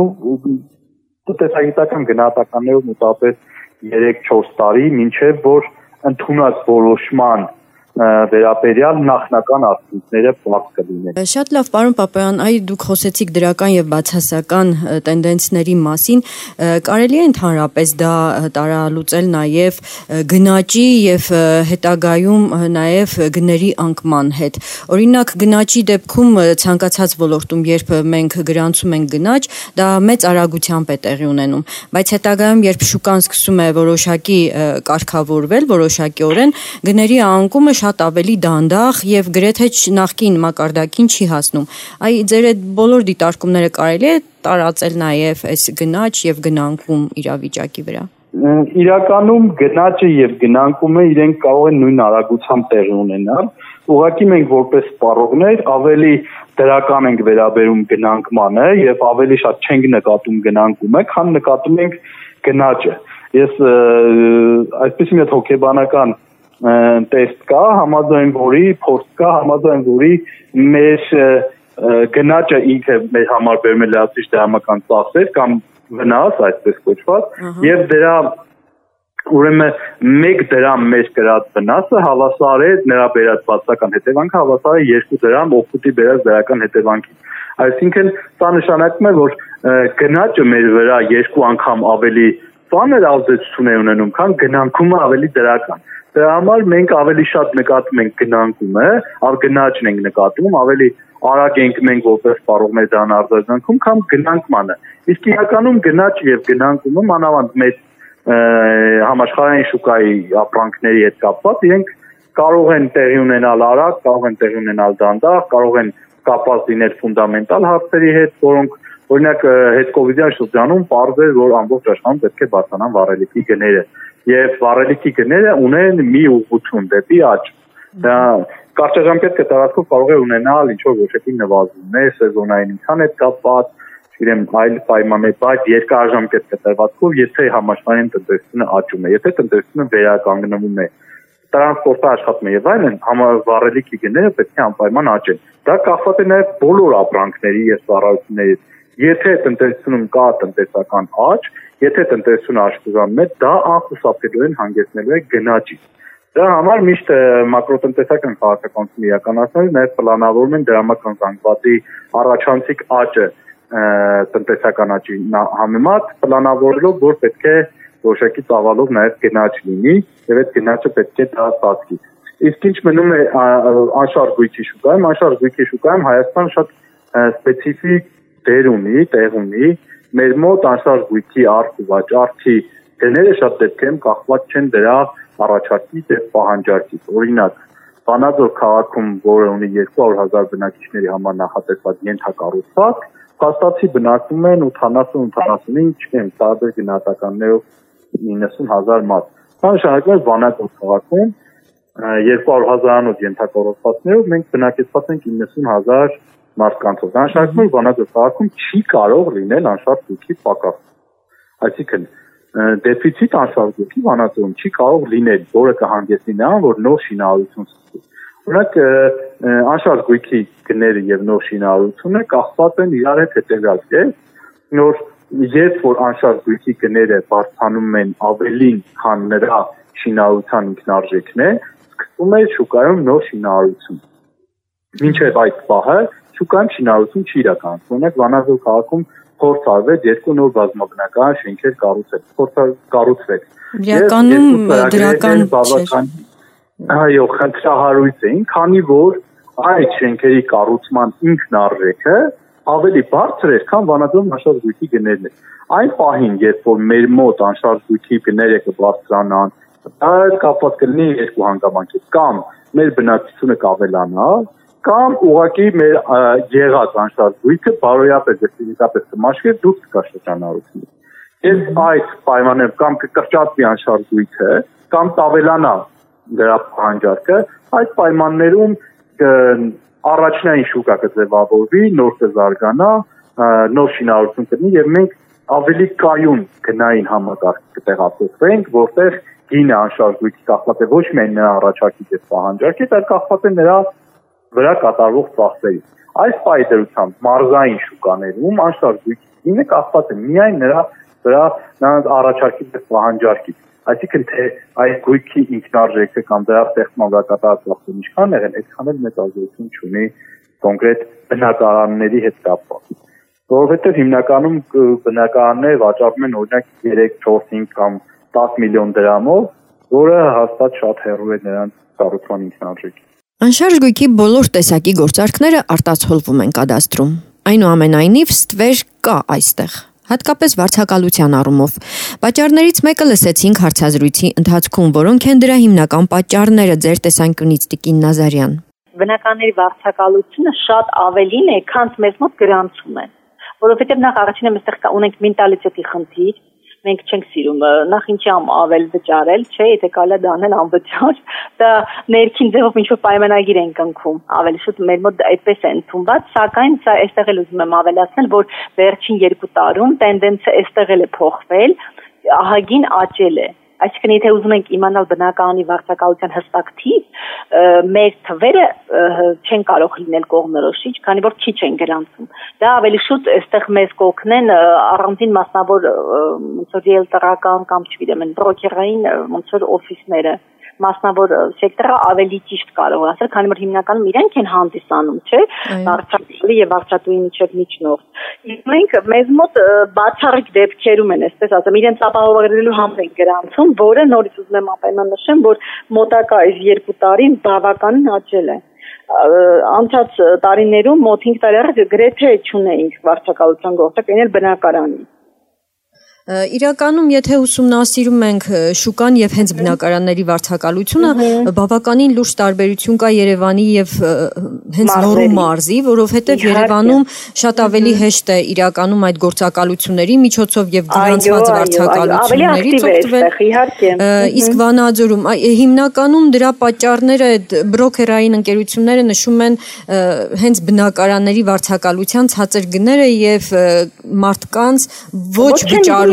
Տնտեսագիտական գնահատականներով մոտավորապես 3-4 տարի, մինչև որ ընդունած որոշման վերաբերյալ նախնական արդյունքները բաց կլինեն։ Շատ լավ, պարոն Պապայան, դուք խոսեցիք դրական եւ բացասական տենդենսների մասին, կարելի է ընդհանրապես դա տարալուծել նաեւ գնաճի եւ հետագայում նաեւ գների անկման հետ։ Օրինակ, գնաճի դեպքում ցանկացած ոլորտում, երբ մենք գրանցում ենք գնաճ, դա մեծ արագությամբ է տեղի ունենում, բայց հետագայում, երբ շուկան սկսում է որոշակի կարգավորվել, որոշակիորեն գների անկումը շատ ավելի դանդաղ եւ գրեթե նախկին մակարդակին չի հասնում։ Ձեր այդ բոլոր դիտարկումները կարելի է տարածել նաեւ այս գնաճ եւ գնանկում իրավիճակի վրա։ Իրականում գնաճը եւ գնանկումը իրենք կարող են նույն արագությամբ տեղի ունենալ։ Ուղղակի մենք որպես սպառողներ ավելի դրական ենք վերաբերում գնանկմանը եւ ավելի շատ չենք նկատում գնանկումը, քան նկատում ենք գնաճը։ Ես այսպես մի հոգեբանական տեստ կա, համաձայն որի փորձ կա, համաձայն որի մեր գնաճը ինքը մեր համար բերում է լրացուցիչ դրամական ծախսեր կամ վնաս, այսպես կոչված, եւ դրա ուրեմն 1 դրամ մեր կրած վնասը հավասար է նրա բերած բացական հետևանքը հավասար է 2 դրամ օգուտի բերած դրական հետևանքին։ Այսինքն սա նշանակում է, որ գնաճը մեր վրա 2 անգամ ավելի ծանր ազդեցություն է ունենում, քան գնանկումը ավելի դրական։ Դրա համար մենք ավելի շատ նկատում ենք գնանկումը, գնաճն ենք նկատում, ավելի արագ ենք մենք որպես սպառողներ դրան արձագանքում, քան գնանկմանը։ Իսկ իրականում գնաճ եւ գնանկումը մանավանդ մեծ համաշխարհային շուկայի ապրանքների հետ կապված իրենք կարող են տեղի ունենալ արագ, կարող են տեղի ունենալ դանդաղ, կարող են կապված լինել ֆունդամենտալ հարցերի հետ, որոնք օրինակ հետկովիդյան շրջանում պարզ էր, որ ամբողջ աշխարհում պետք է բարձրանան վառելիքի գները եւ վառելիքի գները ունեն մի ուղղություն դեպի աճ։ Դա կարճաժամկետ կտրվածքով կարող է ունենալ ինչ-որ որոշակի նվազումներ, սեզոնային ինքան հետ կապված, իրեն այլ պայմաններ, բայց երկարաժամկետ կտրվածքով, եթե համաշխարհային տնտեսությունը աճում է, եթե տնտեսությունը վերականգնվում է, տրանսպորտը աշխատում է եւ այլն, վառելիքի գները պետք է անպայման աճեն։ Դա կապված է նաեւ բոլոր ապրանքների եւ ծառայությունների։ Եթե տնտեսությունում կա տնտեսական աճ, եթե տնտեսությունը աշխուժանում է, դա անխուսափելիորեն հանգեցնելու է գնաճի։ Դրա համար միշտ մակրոտնտեսական քաղաքականություն իրականացնելը նաև պլանավորում են դրամական զանգվածի առաջանցիկ աճը տնտեսական աճի համեմատ պլանավորելով, որ պետք է որոշակի ծավալով նաև գնաճ լինի եւ այդ գնաճը պետք է դա ստացվի։ Իսկ ինչ մնում է անշարժույթի շուկայում, անշարժույթի շուկայում Հայաստան շատ սպეციფიկ դեր ունի, տեղ ունի։ Մեր մոտ անշարժույթի արկ ու վաճառքի դերերը շատ դեպքերում կախված չեն դրա առաջարկից եւ պահանջարկից։ Օրինակ, Վանաձոր քաղաքում, որը ունի 200,000 բնակիչների համար նախատեսված ենթակառուցվածք, փաստացի բնակվում են 80-85, չգիտեմ, տարբեր գնահատականներով 90,000 մարդ։ Դա նշանակում է Վանաձոր քաղաքում 200,000-անոց ենթակառուցվածքներով մենք բնակեցված ենք 90,000 մարդկանցով։ Դա նշանակում է Վանաձոր քաղաքում չի կարող լինել անշարժույթի պակաս։ Այսինքն դեֆիցիտ անշարժույթի Վանաձորում չի կարող լինել, որը կհանգեցնի նրան, որ նոր շինարարություն սկսվի։ Օրինակ անշարժույթի գները եւ նոր շինարարությունը կախված են իրար հետ հետեւյալ կերպ, նոր երբ որ անշարժույթի գները բարձրանում են ավելին, քան նրա շինարարության ինքնարժեքն է, սկսվում է շուկայում նոր շինարարություն։ Մինչև այդ պահը շուկայում շինարարություն չի իրականացվում։ Օրինակ Վանաձոր քաղաքում փորձ արվեց երկու նոր բազմաբնական շենքեր կառուցվեց։ Իրականում դրական չէր։ Այո, խնդրահարույց էին, քանի որ այդ շենքերի կառուցման ինքնարժեքը ավելի բարձր էր, քան Վանաձորում անշարժ գույքի գներն էր։ Այն պահին, երբ որ մեր մոտ անշարժ գույքի գները կբարձրանան, դա կապված կլինի երկու հանգամանքից, կամ մեր բնակչությունը կավելանա, կամ ուղղակի մեր եղած անշարժ գույքը բարոյապես դեպքից կմաշկի դուրս կգա շրջանառությունից։ Ես այդ պայմաններում կամ կկրճատվի անշարժ գույքը, կամ կավելանա դրա պահանջարկը, այդ պայմաններում առաջնային շուկա կձևավորվի, նոր կզարգանա, նոր շինարարություն կլինի եւ մենք ավելի կայուն գնային համակարգ կտեղափոխվենք, որտեղ գինը անշարժ գույքի կախված է ոչ միայն նրա առաջարկից եւ պահանջարկից, այլ կախված է նրա վրա կատարվող ծախսերից։ Այս պայմանությամբ մարզային շուկաներում անշարժ գույքի գինը կախված է միայն նրա վրա առաջարկից եւ պահանջարկից։ Այսինքն թե այդ գույքի ինքնարժեքը կամ դրա ստեղծման վրա կատարած ծախսերը ինչքան եղեն, այդքան էլ մեծ ազդեցություն չունի կոնկրետ բնակարանների հետ կապված։ Որովհետև հիմնականում բնակարանները վաճառվում են օրինակ 3, 4, 5 կամ 10 միլիոն դրամով, որը հաստատ շատ հեռու է նրանց կառուցման ինքնարժեքից։ Անշարժ գույքի բոլոր տեսակի գործարքները արտացոլվում են կադաստրում։ Այնուամենայնիվ ստվեր կա այստեղ, հատկապես վարձակալության առումով։ Պատճառներից մեկը լսեցինք հարցազրույցի ընթացքում, որոնք են դրա հիմնական պատճառները ձեր տեսանկյունից Տիկին Նազարյան։ Բնականների վարձակալությունը շատ ավելին է, քան մեզ մոտ գրանցում են, որովհետև նախ առաջինը այստեղ ունենք մենտալիտետի խնդիր, մենք չենք սիրում նախ ինչի ավել վճարել, չէ, եթե կարելի է դանել անվճար, դա ներքին ձևով ինչ-որ պայմանագիր են կնքում, ավելի շուտ մեր մոտ այդպես է ընդունված, սակայն սա այստեղ էլ ուզում եմ ավելացնել, որ վերջին 2 տարում տենդենսը այստեղ էլ է փոխվել, ահագին աճել է։ Այսինքն եթե ուզում ենք իմանալ բնակարանի վարձակալության հստակ թիվ, մեր թվերը չեն կարող լինել կողմնորոշիչ, քանի որ քիչ են գրանցում։ Դա ավելի շուտ այստեղ մեզ կօգնեն առանձին մասնավոր ոնց որ ելտարական կամ չգիտեմ, բրոկերային ոնց որ օֆիսները, մասնավոր սեկտորը ավելի ճիշտ կարող ասել, քանի որ հիմնականում իրենք են հանդիսանում, չէ, վարձակալի եւ վարձատուի միջև միջնորդ։ Իսկ մենք մեզ մոտ բացառիկ դեպքերում են, այսպես ասեմ, իրենց ապահովագրելու համար են գրանցում, որը նորից ուզում եմ ապայման նշեմ, որ մոտակա այս 2 տարին բավականին աճել է։ Անցած տարիներում մոտ 5 տարի առաջ գրեթե չունեինք վարձակալության գործակ, այն էլ բնակարանի։ Իրականում, եթե ուսումնասիրում ենք շուկան եւ հենց բնակարանների վարձակալությունը, բավականին լուրջ տարբերություն կա Երևանի եւ հենց Լոռու մարզի, որովհետեւ Երևանում շատ ավելի հեշտ է իրականում այդ գործակալությունների միջոցով եւ գրանցված վարձակալություններից օգտվել։ Իսկ Վանաձորում հիմնականում դրա պատճառները այդ բրոկերային ընկերությունները նշում են հենց բնակարանների վարձակալության ցածր գները եւ մարդկանց ոչ վճարում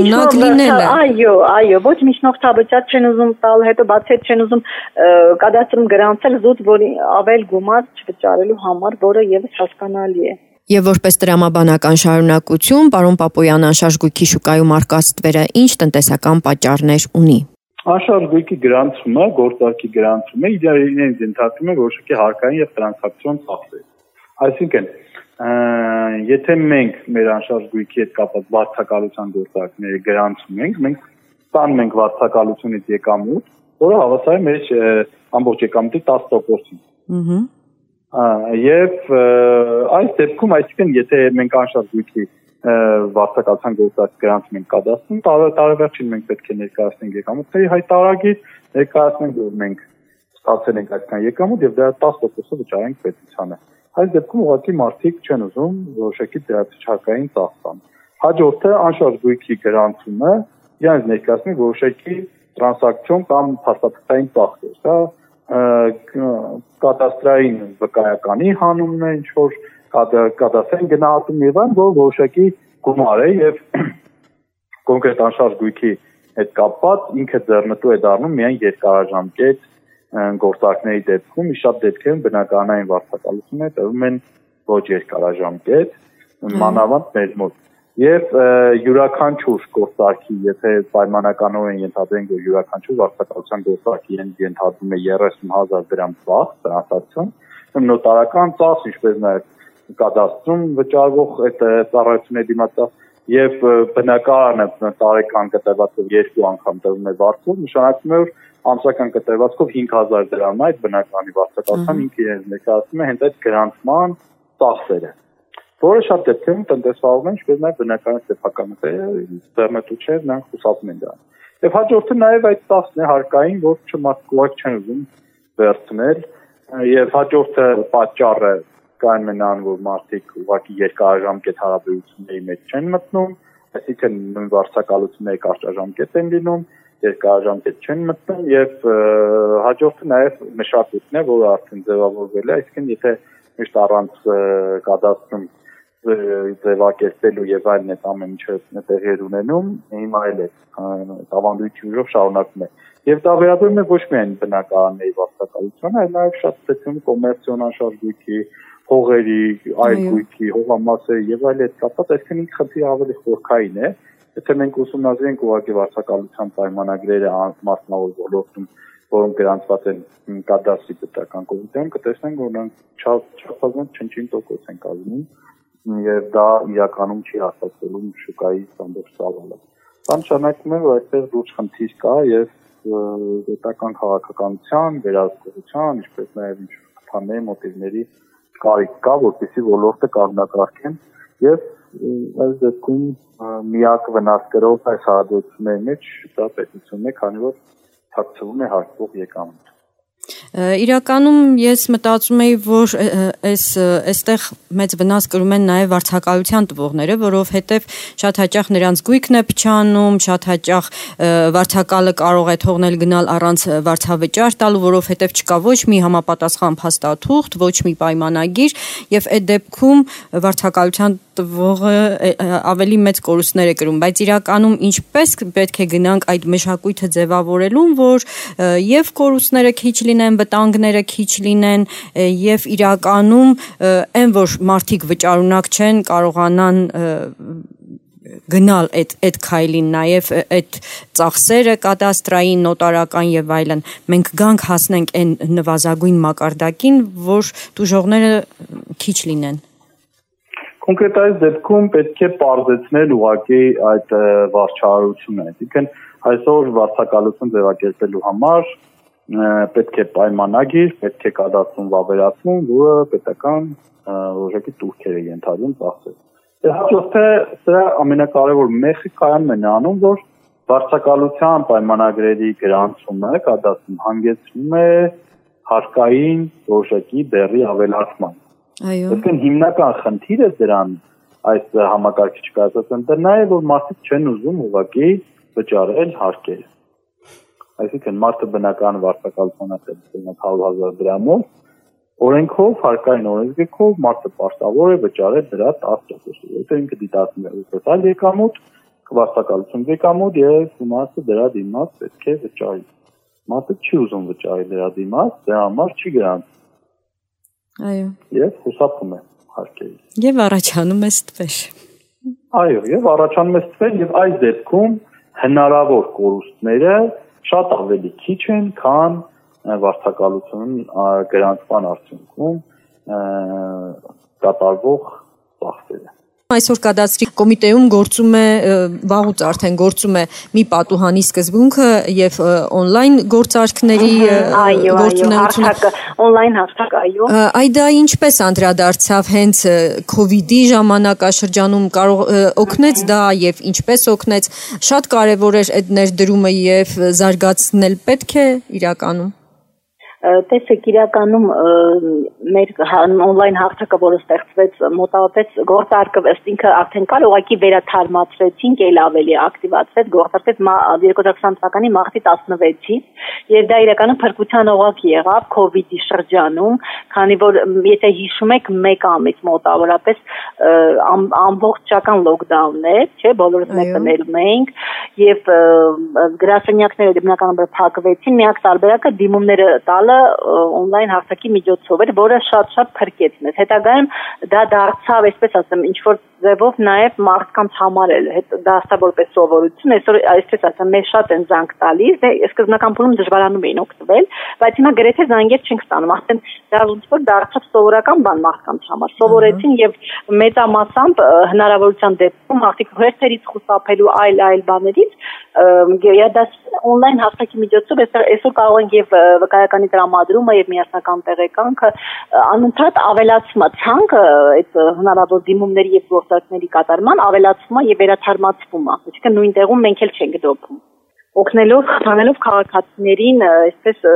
Այո, ոչ միջնորդաբճար չեն ուզում տալ, հետո բացի այդ չեն ուզում կադաստրում գրանցել զուտ, որ ավել գումար չվճարելու համար, որը եւս հասկանալի է։ Եվ որպես տրամաբանական շարունակություն, պարոն Պապոյան, անշարժ գույքի շուկայում առկա ստվերը ինչ տնտեսական պատճառներ ունի։ Անշարժ գույքի գրանցումը, գործարքի գրանցումը իրենից ընդհանրում է որոշակի հարկային եւ տրանզակցիոն ծախսեր։ Այսինքն եթե մենք մեր անշարժ գույքի հետ կապված վարձակալության գործարքները գրանցում ենք, մենք ստանում ենք վարձակալությունից եկամուտ, որը հավասար է մեր ամբողջ եկամուտի 10%-ին։ Եվ այս դեպքում, այսինքն, եթե մենք անշարժ գույքի վարձակալության գործարք գրանցում ենք կադաստրում, տարեվերջին մենք պետք է ներկայացնենք եկամուտների հայտարարագիր, ներկայացնենք, որ մենք ստացել ենք այդքան եկամուտ եւ դրա 10%-ը վճարենք պետությանը։ Այս դեպքում ուղղակի մարդիկ չեն ուզում որոշակի դրացիչակային ծախսան։ Հաջորդը անշարժ գույքի գրանցումը, իրենց ներկայացնում որոշակի տրանզակցիոն կամ փաստաթղթային ծախսեր, դա կադաստրային վկայականի հանումն է, ինչ որ կադաստրային գնահատում եւ այլն, որ որոշակի գումար է եւ կոնկրետ անշարժ գույքի հետ կապված ինքը ձեռնտու է դառնում միայն երկարաժամկետ գործարքների դեպքում, շատ դեպքերում բնակարանային վարձակալությունները տևում են ոչ երկարաժամկետ, մանավանդ մեր մոտ։ Եվ յուրաքանչյուր գործարքի, եթե պայմանականորեն ենթադրենք, որ յուրաքանչյուր վարձակալության գործարքի ենթադրում է 30,000 դրամ ծախս, տրանզակցիոն, նոտարական ծախս, ինչպես նաև կադաստրում վճարվող այդ ծառայությունների դիմաց եւ բնակարանը տարեկան կտրվածքով 2 անգամ տրվում է վարձով, նշանակում է, որ ամսական կտրվածքով 5000 դրամ այդ բնակարանի վարձակալության ինքը իրենց ներկայացնում է հենց այդ գրանցման ծախսերը, որը շատ դեպքերում տնտեսվարում են, ինչպես նաև բնակարանի սեփականատերը ձեռնտու չէ, նրանք խուսափում են դրան։ Եվ հաջորդը նաև այդ ծախսն է հարկային, որ չմատկուակ չեն ուզում վերցնել, եւ հաջորդը պատճառը կային նրան, որ մարդիկ ուղղակի երկարաժամկետ հարաբերությունների մեջ չեն մտնում, այսինքն նույն վարձակալությունների կարճաժամկետ են լինում, երկարաժամկետ չեն մտնում եւ հաջորդը նաեւ մշակույթն է, որը արդեն ձևավորվել է, այսինքն եթե միշտ առանց կադաստրում ձևակերպելու եւ այլն այդ ամեն ինչը տեղի է ունենում, հիմա էլ է ավանդույթի ուժով շարունակվում է։ Եվ դա վերաբերում է ոչ միայն բնակարանների վարձակալությանը, այլ նաեւ շատ դեպքերում կոմերցիոնալ շարժույթի, հողերի, այլ գույքի, հողամասերի եւ այլ հետ կապված, այսինքն ինքը խնդիրը ավելի խորքային է։ Եթե մենք ուսումնասիրենք ուղղակի վարձակալության պայմանագրերը մասնավոր ոլորտում, որոնք գրանցված են կադաստրի պետական կոմիտեում, կտեսնենք, որ նրանք չափազանց չնչին տոկոս են կազմում եւ դա իրականում չի հաստատվելու շուկայի ստանդարտ ծավալը։ Դա նշանակում է, որ այստեղ լուրջ խնդիր կա եւ պետական քաղաքականության, վերահսկողության, ինչպես նաեւ ինչ-որ մոտիվների կարիք կա, որպեսզի ոլորտը կարգնակարգեն եւ այս դեպքում միակ վնաս կրող այս հարաբերությունների մեջ դա պետությունն է, քանի որ թաքցվում է հարկող եկամուտ։ Իրականում ես մտածում եի, որ այստեղ մեծ վնաս կրում են նաև վարձակալության տվողները, որովհետև շատ հաճախ նրանց գույքն է փչանում, շատ հաճախ վարձակալը կարող է թողնել գնալ առանց վարձավճար տալու, որովհետև չկա ոչ մի համապատասխան փաստաթուղթ, ոչ մի պայմանագիր, եւ այդ դեպքում վարձակալության տվողը ավելի մեծ կորուստներ է կրում, բայց իրականում ինչպես պետք է գնանք այդ մշակույթը ձևավորելուն, որ եւ կորուստները քիչ լինեն, վտանգները քիչ լինեն եւ իրականում այն որ մարդիկ վճարունակ չեն կարողանան գնալ այդ քայլին նաեւ այդ ծախսերը կադաստրային, նոտարական եւ այլն մենք գանք հասնենք այն նվազագույն մակարդակին, որ դժողները քիչ լինեն։ Կոնկրետ այս դեպքում պետք է պարզեցնել ուղղակի այդ վարչարարությունը, այսինքն այսօր վարձակալություն ձևակերպելու համար պետք է պայմանագիր, պետք է կադաստրում վավերացում, որը պետական որոշակի տուրքեր է ենթադրում ծախսել։ Հաջորդը սրա ամենակարևոր մեխը կայանում է նրանում, որ վարձակալության պայմանագրերի գրանցումը կադաստրում հանգեցնում է հարկային որոշակի բեռի ավելացման։ Այո։ Այսինքն հիմնական խնդիրը դրան այս համակարգիչ կայացած են դա է, որ մարդիկ չեն ուզում ուղղակի վճարել հարկերը։ Այսինքն մարդը բնական վարձակալության է տեղ 100,000 դրամով, օրենքով, հարկային օրենսգրքով մարդը պարտավոր է վճարել դրա 10%։ Եթե ինքը դիտարկում է որպես այլ եկամուտ, վարձակալություն եկամուտ եւ իմաստը դրա դիմաց պետք է վճարի։ Մարդը չի ուզում վճարել դրա դիմաց, դրա համար չի գրանցում։ Այո։ Եվ խուսափում է հարկերից։ Եվ առաջանում է ստվեր։ Այո, եւ առաջանում է ստվեր եւ այս դեպքում հնարավոր կորուստները շատ ավելի քիչ են, քան վարձակալությունն գրանցման արդյունքում կատարվող ծախսերը։ Այսօր կադաստրի կոմիտեում գործում է վաղուց արդեն գործում է մի պատուհանի սկզբունքը եւ on-line գործարքների գործունեությունը on-line հաշտակ այո Այդ դա ինչպես անդրադարձավ հենց COVID-ի ժամանակաշրջանում կարող օգնեց դա եւ ինչպես օգնեց շատ կարեւոր էր այդ ներդրումը եւ զարգացնել պետք է իրականում Տեսեք իրականում մեր on-line հաղթակը, որը ստեղծվեց մոտավորապես գործարկը ըստ ինքը արդեն կար, ուղղակի վերաթարմացրեցինք, ել ավելի ակտիվացրեց, գործարկվեց 2020 թվականի մարտի 16-ից եւ դա իրականում փրկության օղակ եղավ COVID-ի շրջանում, քանի որ եթե հիշում եք 1 ամիս մոտավորապես ամբողջական լոկդաուն էր, չէ, բոլորս մեկ տներում էինք եւ գրասենյակները բնականաբար փակվեցին, միակ տարբերակը դիմումները տալ տալը on-line հաղթակի միջոցով էր, որը շատ փրկեց մեզ։ Հետագայում դա դարձավ, այսպես ասեմ, ինչ որ ձևով նաև մարդկանց համար էլ դարձավ որպես սովորություն, այսօր այսպես ասեմ, մեզ շատ են զանգ տալիս, սկզբնական փուլում դժվարանում էին օգտվել, բայց հիմա գրեթե զանգեր չենք ստանում, արդեն դա ոնց որ դարձավ սովորական բան մարդկանց համար, սովորեցին եւ մեծամասամբ հնարավորության դեպքում մարդիկ հերթերից խուսափելու այլ բաներից on-line հաղթակի միջոցով այսօր կարող են եւ վկայականի տրամադրումը եւ միասնական տեղեկանքը անընդհատ ավելացումը ցանկը այդ հնարավոր դիմումների եւ գործարքների կատարման ավելացումը եւ վերաթարմացումը, այսինքն նույն տեղում մենք էլ չենք դոփում։ Օգնելով, հանելով քաղաքացիներին, այսպես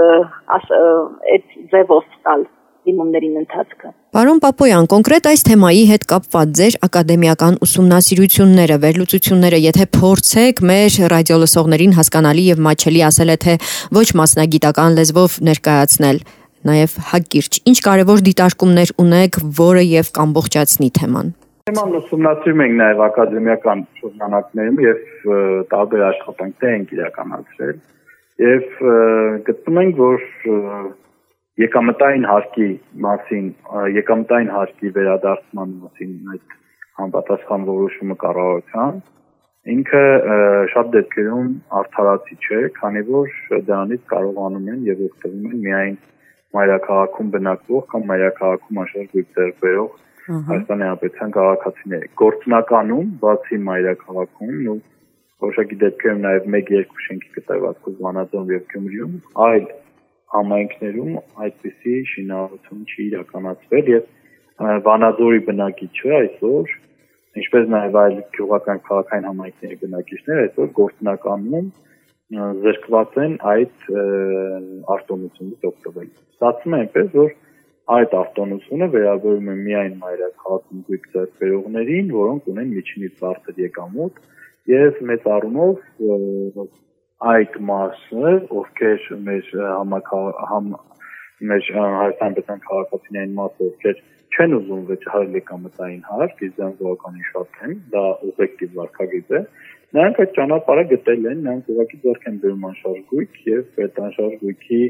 այդ ձևով տալ դիմումներին ընթացքը։ Պարոն Պապոյան, կոնկրետ այս թեմայի հետ կապված ձեր ակադեմիական ուսումնասիրությունները, վերլուծությունները, եթե փորձեք մեր ռադիոլսողներին հասկանալի եւ մատչելի ասել է թե ոչ մասնագիտական լեզվով ներկայացնել, նաեւ հակիրճ, ինչ կարևոր դիտարկումներ ունեք, որը եւ կամբողջացնի թեման։ Թեման ուսումնասիրում ենք նաեւ ակադեմիական շրջանակներում եւ տարբեր աշխատանքներ ենք իրականացրել եւ գտնում ենք, որ եկամտային հարկի մասին, եկամտային հարկի վերադարձման մասին այդ համապատասխան որոշումը կառավարության ինքը շատ դեպքերում արդարացի չէ, քանի որ դրանից կարողանում են եւ օգտվում են միայն մայրաքաղաքում բնակվող կամ մայրաքաղաքում աշխատող ձեռք բերող Հայաստանի Հանրապետության քաղաքացիները։ Գործնականում, բացի մայրաքաղաքում ու որոշակի դեպքերում նաեւ 1-2 շենքի կատարվածքով Վանաձորում եւ Գյումրիում այլ համայնքներում այդպիսի շինարարություն չի իրականացվել եւ Վանաձորի բնակիչը այսօր, ինչպես նաեւ այլ գյուղական քաղաքային համայնքների բնակիչները այսօր գործնականում զրկված են այդ արտոնությունից օգտվել։ Ստացվում է այնպես, որ այդ արտոնությունը վերաբերում է միայն մայրաքաղաքում գույք ձեռք բերողներին, որոնք ունեն միջինից բարձր եկամուտ եւ մեծ առումով այդ մասը, ովքեր մեր Հայաստանի պետական քաղաքացիների մասը, ովքեր չեն ուզում վճարել եկամտային հարկ, իսկ դրանք բավականին շատ են, դա օբյեկտիվ վարքագիծ է, նրանք այդ ճանապարհը գտել են, նրանք ուղղակի ձեռք են բերում անշարժ գույք եւ այդ անշարժ գույքի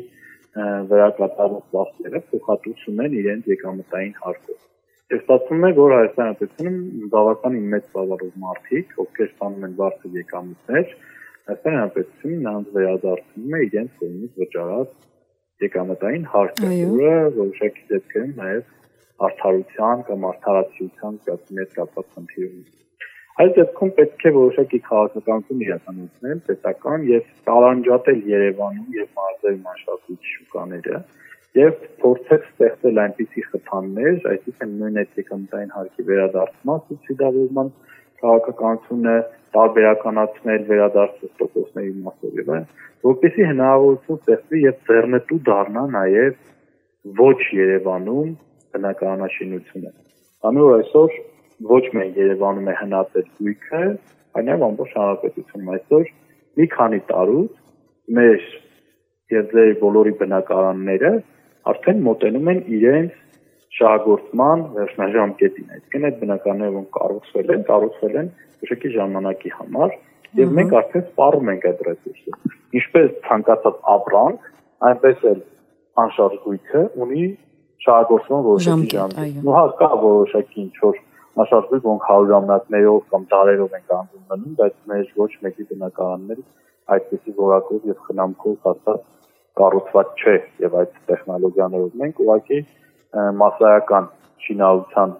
վրա կատարող ծախսերը փոխհատուցում են իրենց եկամտային հարկով։ Եվ ստացվում է, որ Հայաստանի Հանրապետությունում բավականին մեծ ծավալով մարդիկ, ովքեր ստանում են բարձր եկամուտներ, Հայաստանի Հանրապետությունում նրանց վերադարձնում է իրենց կողմից վճարած եկամտային հարկը, որը որոշակի դեպքերում նաև արդարության կամ արդարացիության զգացումի հետ կապված խնդիր ունի։ Այս դեպքում պետք է որոշակի քաղաքականություն իրականացնել պետական եւ տարանջատել Երևանում եւ մարզերում աշխատող շուկաները եւ փորձել ստեղծել այնպիսի խթաններ, այսինքն նույն այդ եկամտային հարկի վերադարձման սուբսիդավորման քաղաքականությունը տարբերականացնել վերադարձող տոկոսների մասով եւ այլն, որպեսզի հնարավորություն ստեղծվի եւ ձեռնտու դառնա նաեւ ոչ Երևանում բնակարանաշինությունը։ Անոր այսօր ոչ միայն Երևանում է հնացել գույքը, այլև ամբողջ հանրապետությունում այսօր մի քանի տարուց մեր եւ ձեր բոլորի բնակարանները արդեն մոտենում են իրենց շահագործման վերջնաժամկետին։ Այսինքն այդ բնակարանները ոնց կառուցվել են որոշակի ժամանակի համար եւ մենք արդեն սպառում ենք այդ ռեսուրսը։ Ինչպես ցանկացած ապրանք, այնպես էլ անշարժ գույքը ունի շահագործման որոշակի ժամկետ։ Ու հա կա որոշակի ինչ-որ անշարժ գույք, որոնք հարյուրամյակներով կամ դարերով են կանգուն մնում, բայց մեր ոչ մեկի բնակարանները այդպիսի որակով եւ խնամքով հաստատ կառուցված չէ եւ այդ տեխնոլոգիաներով մենք ուղղակի մասսայական շինարարության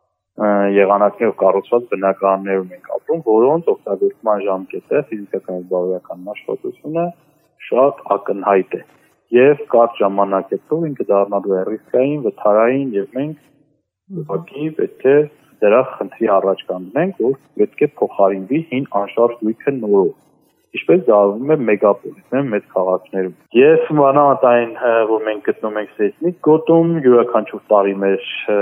եղանակներով կառուցված բնակարաններում ենք ապրում, որոնց օգտագործման ժամկետը ֆիզիկական եւ բարոյական աշխատությունը շատ ակնհայտ է եւ կարճ ժամանակ հետո ինքը դառնալու է ռիսկային, վթարային եւ մենք ուղղակի պետք է դրա խնդրի առաջ կանգնենք, որ պետք է փոխարինվի հին անշարժ գույքը նորով։ Ինչպես դառնում է մեգապոլիսներում, մեծ քաղաքներում։ Ես մանավանդ այն, որ մենք գտնում ենք սեյսմիկ գոտում, յուրաքանչյուր տարի մեր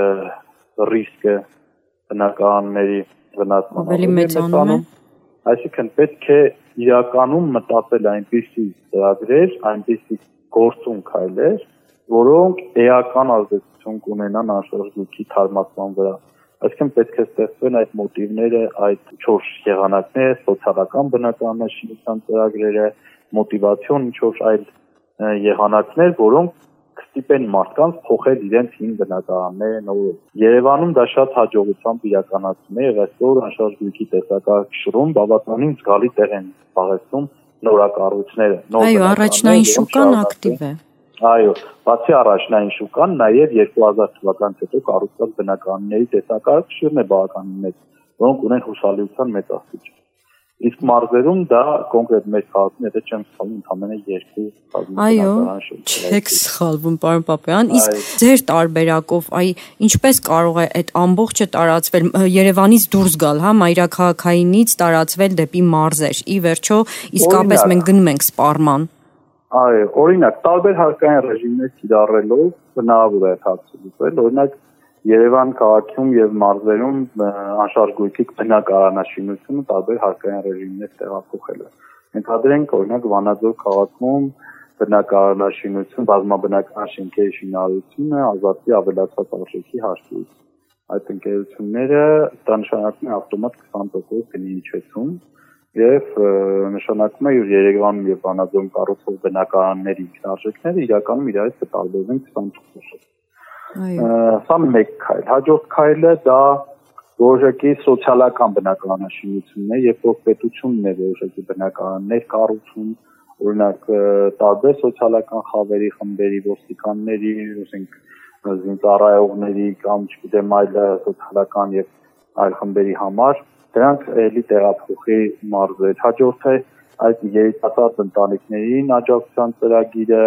ռիսկը բնակարանների վնասման ավելի մեծանում է։ Այսինքն պետք է իրականում մտածել այնպիսի ծրագրեր, այնպիսի գործուն քայլեր, որոնք էական ազդեցություն կունենան անշարժ գույքի թարմացման վրա։ Այսինքն պետք է ստեղծվեն այդ մոտիվները, այդ 4 եղանակները, սոցիալական բնակարանաշինության ծրագրերը, մոտիվացիոն ինչ-որ այլ եղանակներ, որոնք կստիպեն մարդկանց փոխել իրենց հին բնակարանները նորով։ Երևանում դա շատ հաջողությամբ իրականացվում է, եւ այսօր անշարժ գույքի տեսակարգում բավականին զգալի տեղ են զբաղեցնում նորակառույցները։ Այո, առաջնային շուկան ակտիվ է։ Այո, բացի առաջնային շուկան, նաև 2000 թվականից հետո կառուցված բնակարանների տեսակարգն է բավականին մեծ, որոնք ունեն հուսալիության մեծ աստիճան։ Իսկ մարզերում դա կոնկրետ մեր քաղաքում, եթե չեմ սխալվում, ընդամենը 2 բնակարան շուտ։ Այո, չեք սխալվում, պարոն Պապայան, իսկ ձեր տարբերակով, ինչպես կարող է այդ ամբողջը տարածվել Երևանից դուրս գալ, հա, մայրաքաղաքայինից տարածվել դեպի մարզեր։ Ի վերջո, իսկապես մենք գնում ենք սպառման։ Այո, օրինակ, տարբեր հարկային ռեժիմներ կիրառելով հնարավոր է հարցը լուծել, օրինակ Երևան քաղաքում եւ մարզերում անշարժ գույքի բնակարանաշինությունը տարբեր հարկային ռեժիմներ տեղափոխել է։ Ենթադրենք, օրինակ Վանաձոր քաղաքում բնակարանաշինություն, բազմաբնակարան շենքերի շինարարությունը ազատվի ավելացած արժեքի հաշվից։ Այդ ընկերությունները դա նշանակում է ավտոմատ 20% գնի իջեցում եւ նշանակում է որ Երևանում եւ Վանաձորում կառուցվող բնակարանների ինքնարժեքները իրականում իրարից կտարբերվեն 20%-ով։ Սա մեկ քայլ։ Հաջորդ քայլը դա որոշակի սոցիալական բնակարանաշինությունն է, երբ որ պետությունն է որոշակի բնակարաններ կառուցում, օրինակ տարբեր սոցիալական խավերի, խմբերի, ոստիկանների, ասենք զինծառայողների կամ չգիտեմ այլ սոցիալական եւ այլ խմբերի համար դրանք էլի տեղափոխի մարզեր։ Հաջորդը այդ երիտասարդ ընտանիքներին աջակցության ծրագիրը,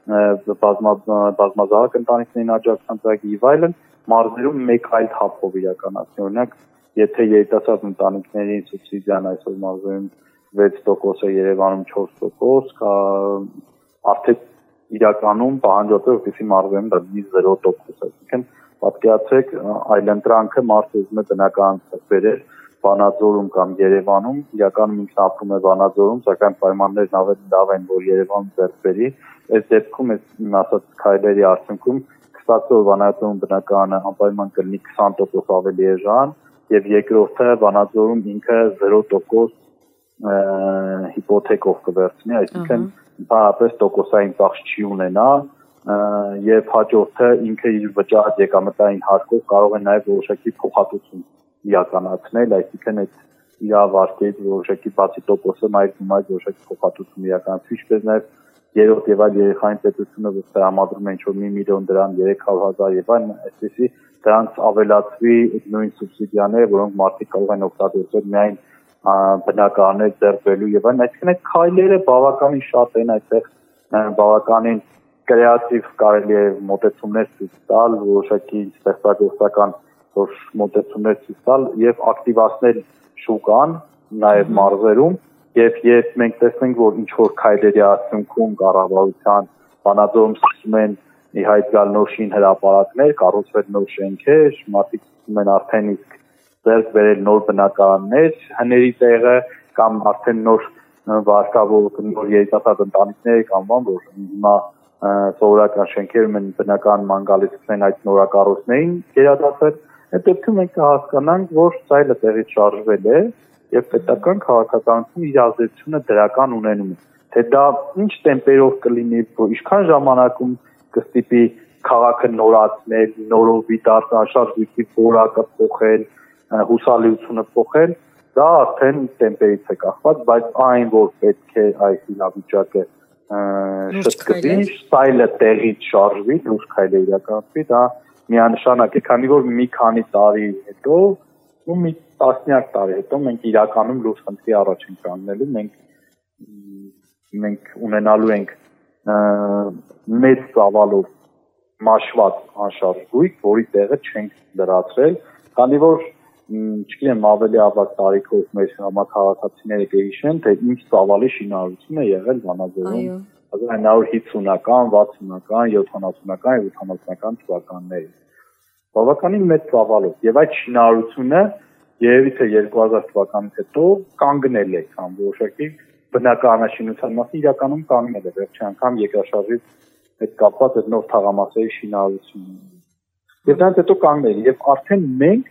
բազմազավակ ընտանիքներին աջակցության ծրագիրը եւ այլն մարզերում մեկ այլ թափով իրականացնի։ Օրինակ, եթե երիտասարդ ընտանիքներին սուբսիդիան այսօր մարզերում 6% է, Երևանում 4%, արդեն իրականում պահանջված է, որպեսզի մարզերում դա լինի 0%։ Այսինքն, պատկերացրեք, այլընտրանքը մարդը ուզում է բնակարան բերել Վանաձորում կամ Երևանում, իրականում ինքն ապրում է Վանաձորում, սակայն պայմաններն ավելի լավ են, որ Երևանում ձեռք բերի։ Այս դեպքում այս ասած քայլերի արդյունքում կստացվի որ Վանաձորում բնակարանը անպայման կլինի 20% ավելի էժան եւ երկրորդը Վանաձորում ինքը 0% հիպոթեկով կվերցնի, այսինքն ընդհանրապես տոկոսային ծախս չի ունենա եւ հաջորդը ինքը իր վճարած եկամտային հարկով կարող է նաեւ որոշակի փոխհատուցում իրականացնել, այսինքն այդ իրավարկից որոշակի բացի տոկոսը մայր որոշակի փոխհատուցում իրականացվի, ինչպես նաեւ երրորդ եւ այլ երեխային պետությունը համադրում է ինչ-որ 1 միլիոն դրամ, 300,000 եւ այլն, այսպեսի դրանց ավելացվի նույն սուբսիդիաները, որոնք մարդիկ կարող են օգտագործել միայն բնակարաններ ձեռբերելու եւ այլն, այսինքն այդ քայլերը բավականին շատ են, այդտեղ բավականին կրեատիվ կարելի է մոտեցումներ ցույց տալ, որոշակի ստեղծագործական մոտեցումներ ցույց տալ եւ ակտիվացնել շուկան նաեւ մարզերում եւ երբ մենք տեսնենք որ ինչ որ քայլերի արդյունքում կառավարության Վանաձորում սկսում են ի հայտ գալ նոր շին հրապարակներ, կառուցվել նոր շենքեր, մարդիկ սկսում են արդեն իսկ ձեռք բերել նոր բնակարաններ հների տեղը կամ արդեն նոր վարկավոր նոր երիտասարդ ընտանիքներ կանվան որ հիմա սովորական շենքերում են բնականon գալիս են այդ նորակառույցներին գերադասել, այդ դեպքում մենք կհասկանանք որ սայլը տեղից շարժվել է եւ պետական քաղաքականություն իր ազդեցությունը դրական ունենում է։ Թե դա ինչ տեմպերով կլինի, ինչքան ժամանակում կստիպի քաղաքը նորացնել, նորովի դարձնել, գույքի որակը փոխել, հուսալիությունը փոխել, դա արդեն տեմպերից է կախված, բայց այն որ պետք է այս իրավիճակը շտկվի, սայլը տեղից շարժվի, լուրջ քայլ իրականացվի, դա միանշանակ է, քանի որ մի քանի տարի հետո ու մի տասնյակ տարի հետո մենք իրականում լուրջ խնդրի առաջ ենք կանգնելու, մենք ունենալու ենք մեծ ծավալով մաշված անշարժ գույք, որի տեղը չենք լրացրել, քանի որ չգիտեմ ավելի ավագ տարիքով մեր համակարգացիները կհիշեն, թե ինչ ծավալի շինարարություն է եղել Վանաձորում 1950-ական, 60-ական, 70-ական եւ 80-ական թվականներին։ Բավականին մեծ ծավալով եւ այդ շինարարությունը երևի թե 2000 թվականից հետո կանգնել է կամ որոշակի բնականաշինության մասը իրականում կանգնել է վերջի անգամ երկրաշարժից հետ կապված այդ նոր թաղամասերի շինարարությունը։ Եվ դրանից հետո կանգնել եւ արդեն մենք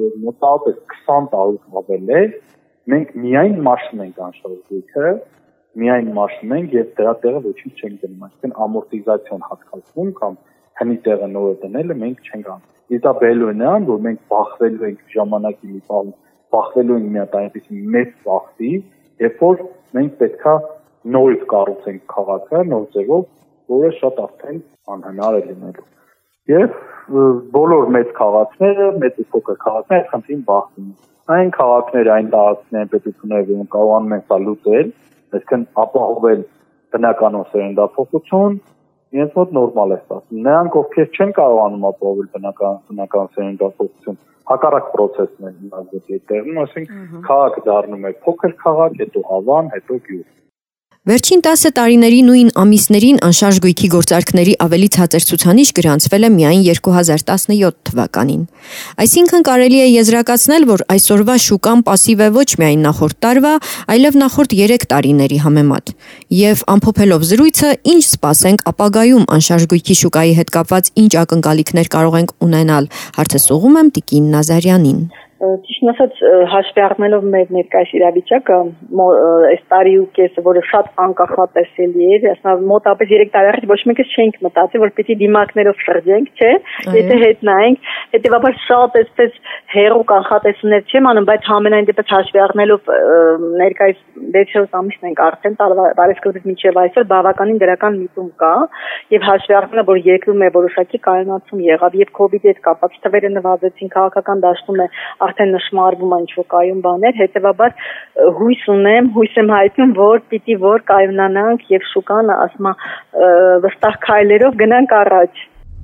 մոտավորապես 20 տարուց ավել է մենք միայն մաշում ենք անշարժ գույքը միայն մաշնում ենք եւ դրա տեղը ոչինչ չենք դնում, այսինքն ամորտիզացիոն հատկացում կամ հնի տեղը նորը դնելը մենք չենք անում։ Դա բերելու է նրան, որ մենք բախվելու ենք ժամանակի մի բան, բախվելու ենք մի հատ այնպիսի մեծ ծախսի, երբ որ մենք պետքա նորից կառուցենք քաղաքը նոր ձևով, որը շատ արդեն անհնար է լինելու։ Եվ բոլոր մեծ քաղաքները, մեծ ու փոքր քաղաքները այս խնդրին բախվում են։ Այն քաղաքները, այն տարածքները, պետությունները, որոնք կարողանում են սա լուծել, այսինքն ապահովել բնականոն սերնդափոխություն, իրենց մոտ նորմալ է ստացվում։ Նրանք, ովքեր չեն կարողանում ապահովել բնական սերնդափոխություն, հակառակ process-ն է հիմնադրվում տեղում, այսինքն քաղաքը դառնում է փոքր քաղաք, հետո ավան, հետո գյուղ։ Վերջին 10 տարիների նույն ամիսներին անշարժ գույքի գործարքների ավելի ցածր ցուցանիշ գրանցվել է միայն 2017 թվականին։ Այսինքն կարելի է եզրակացնել, որ այսօրվա շուկան պասիվ է ոչ միայն նախորդ տարվա, այլև նախորդ 3 տարիների համեմատ։ Եվ ամփոփելով զրույցը, ինչ սպասենք ապագայում անշարժ գույքի շուկայի հետ կապված ինչ ակնկալիքներ կարող ենք ունենալ, հարցը սողում եմ Տիկին Նազարյանին։ Ճիշտն ասած, հաշվի առնելով մեր ներկայիս իրավիճակը, այս տարի ու կեսը, որը շատ անկախատեսելի էր, ասենք մոտավորապես 3 տարի առաջ ոչ մեկս չէինք մտածի, որ պիտի դիմակներով շրջենք, չէ՞, եթե հետ նայենք, հետեւաբար շատ այսպես հերո կանխատեսումներ չեմ անում, բայց համենայն դեպս հաշվի առնելով ներկայիս 6 ամիսն ենք արդեն տարեսկզբից մինչև այսօր բավականին դրական միտում կա, եւ հաշվի առնելով, որ երկրում է որոշակի կայունացում եղավ, եւ COVID-ի հետ կապված թվերը նվազեցին, քաղաքական դաշտում է արդեն նշмарվում է ինչ-որ կայուն բաներ, հետեւաբար հույս եմ հայտնում, որ պիտի որ կայունանանք եւ շուկան, ասում վստահ քայլերով գնանք առաջ։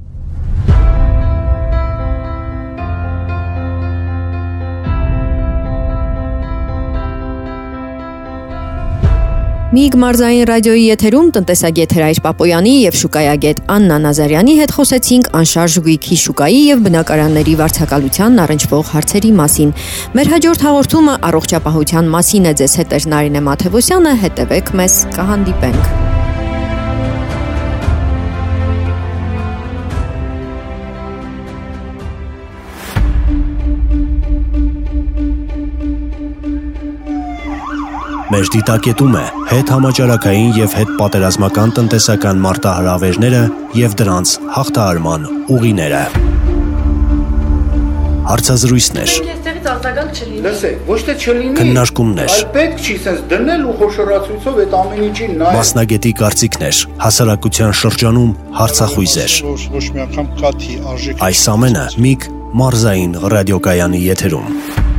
Միգ մարզային ռադիոյի եթերում տնտեսագետ Հրայր Պապոյանի եւ շուկայագետ Աննա Նազարյանի հետ խոսեցինք անշարժ գույքի շուկայի եւ բնակարանների վարձակալությանն առնչվող հարցերի մասին։ Մեր հաջորդ հաղորդումը առողջապահության մասին է, ձեզ հետ է Նարինե Մաթևոսյանը, հետևեք մեզ, կհանդիպենք։ Մեր դիտակետում է հետ համաճարակային եւ հետ պատերազմական տնտեսական մարտահրավերները եւ դրանց հաղթահարման ուղիները։ Հարցազրույցներ։ Այստեղից արձագանք չլինի։ Լսեք, ոչ թե չլինի, քննարկումներ։ այլ պետք չի sense դնել ու խոշորացույցով այդ ամեն ինչին նայել։ Մասնագետի կարծիքներ, հասարակության շրջանում հարցախույզեր։ Ոչ մի անգամ կաթի արժեք։ Այս ամենը Միգ մարզային ռադիոկայանի եթերում։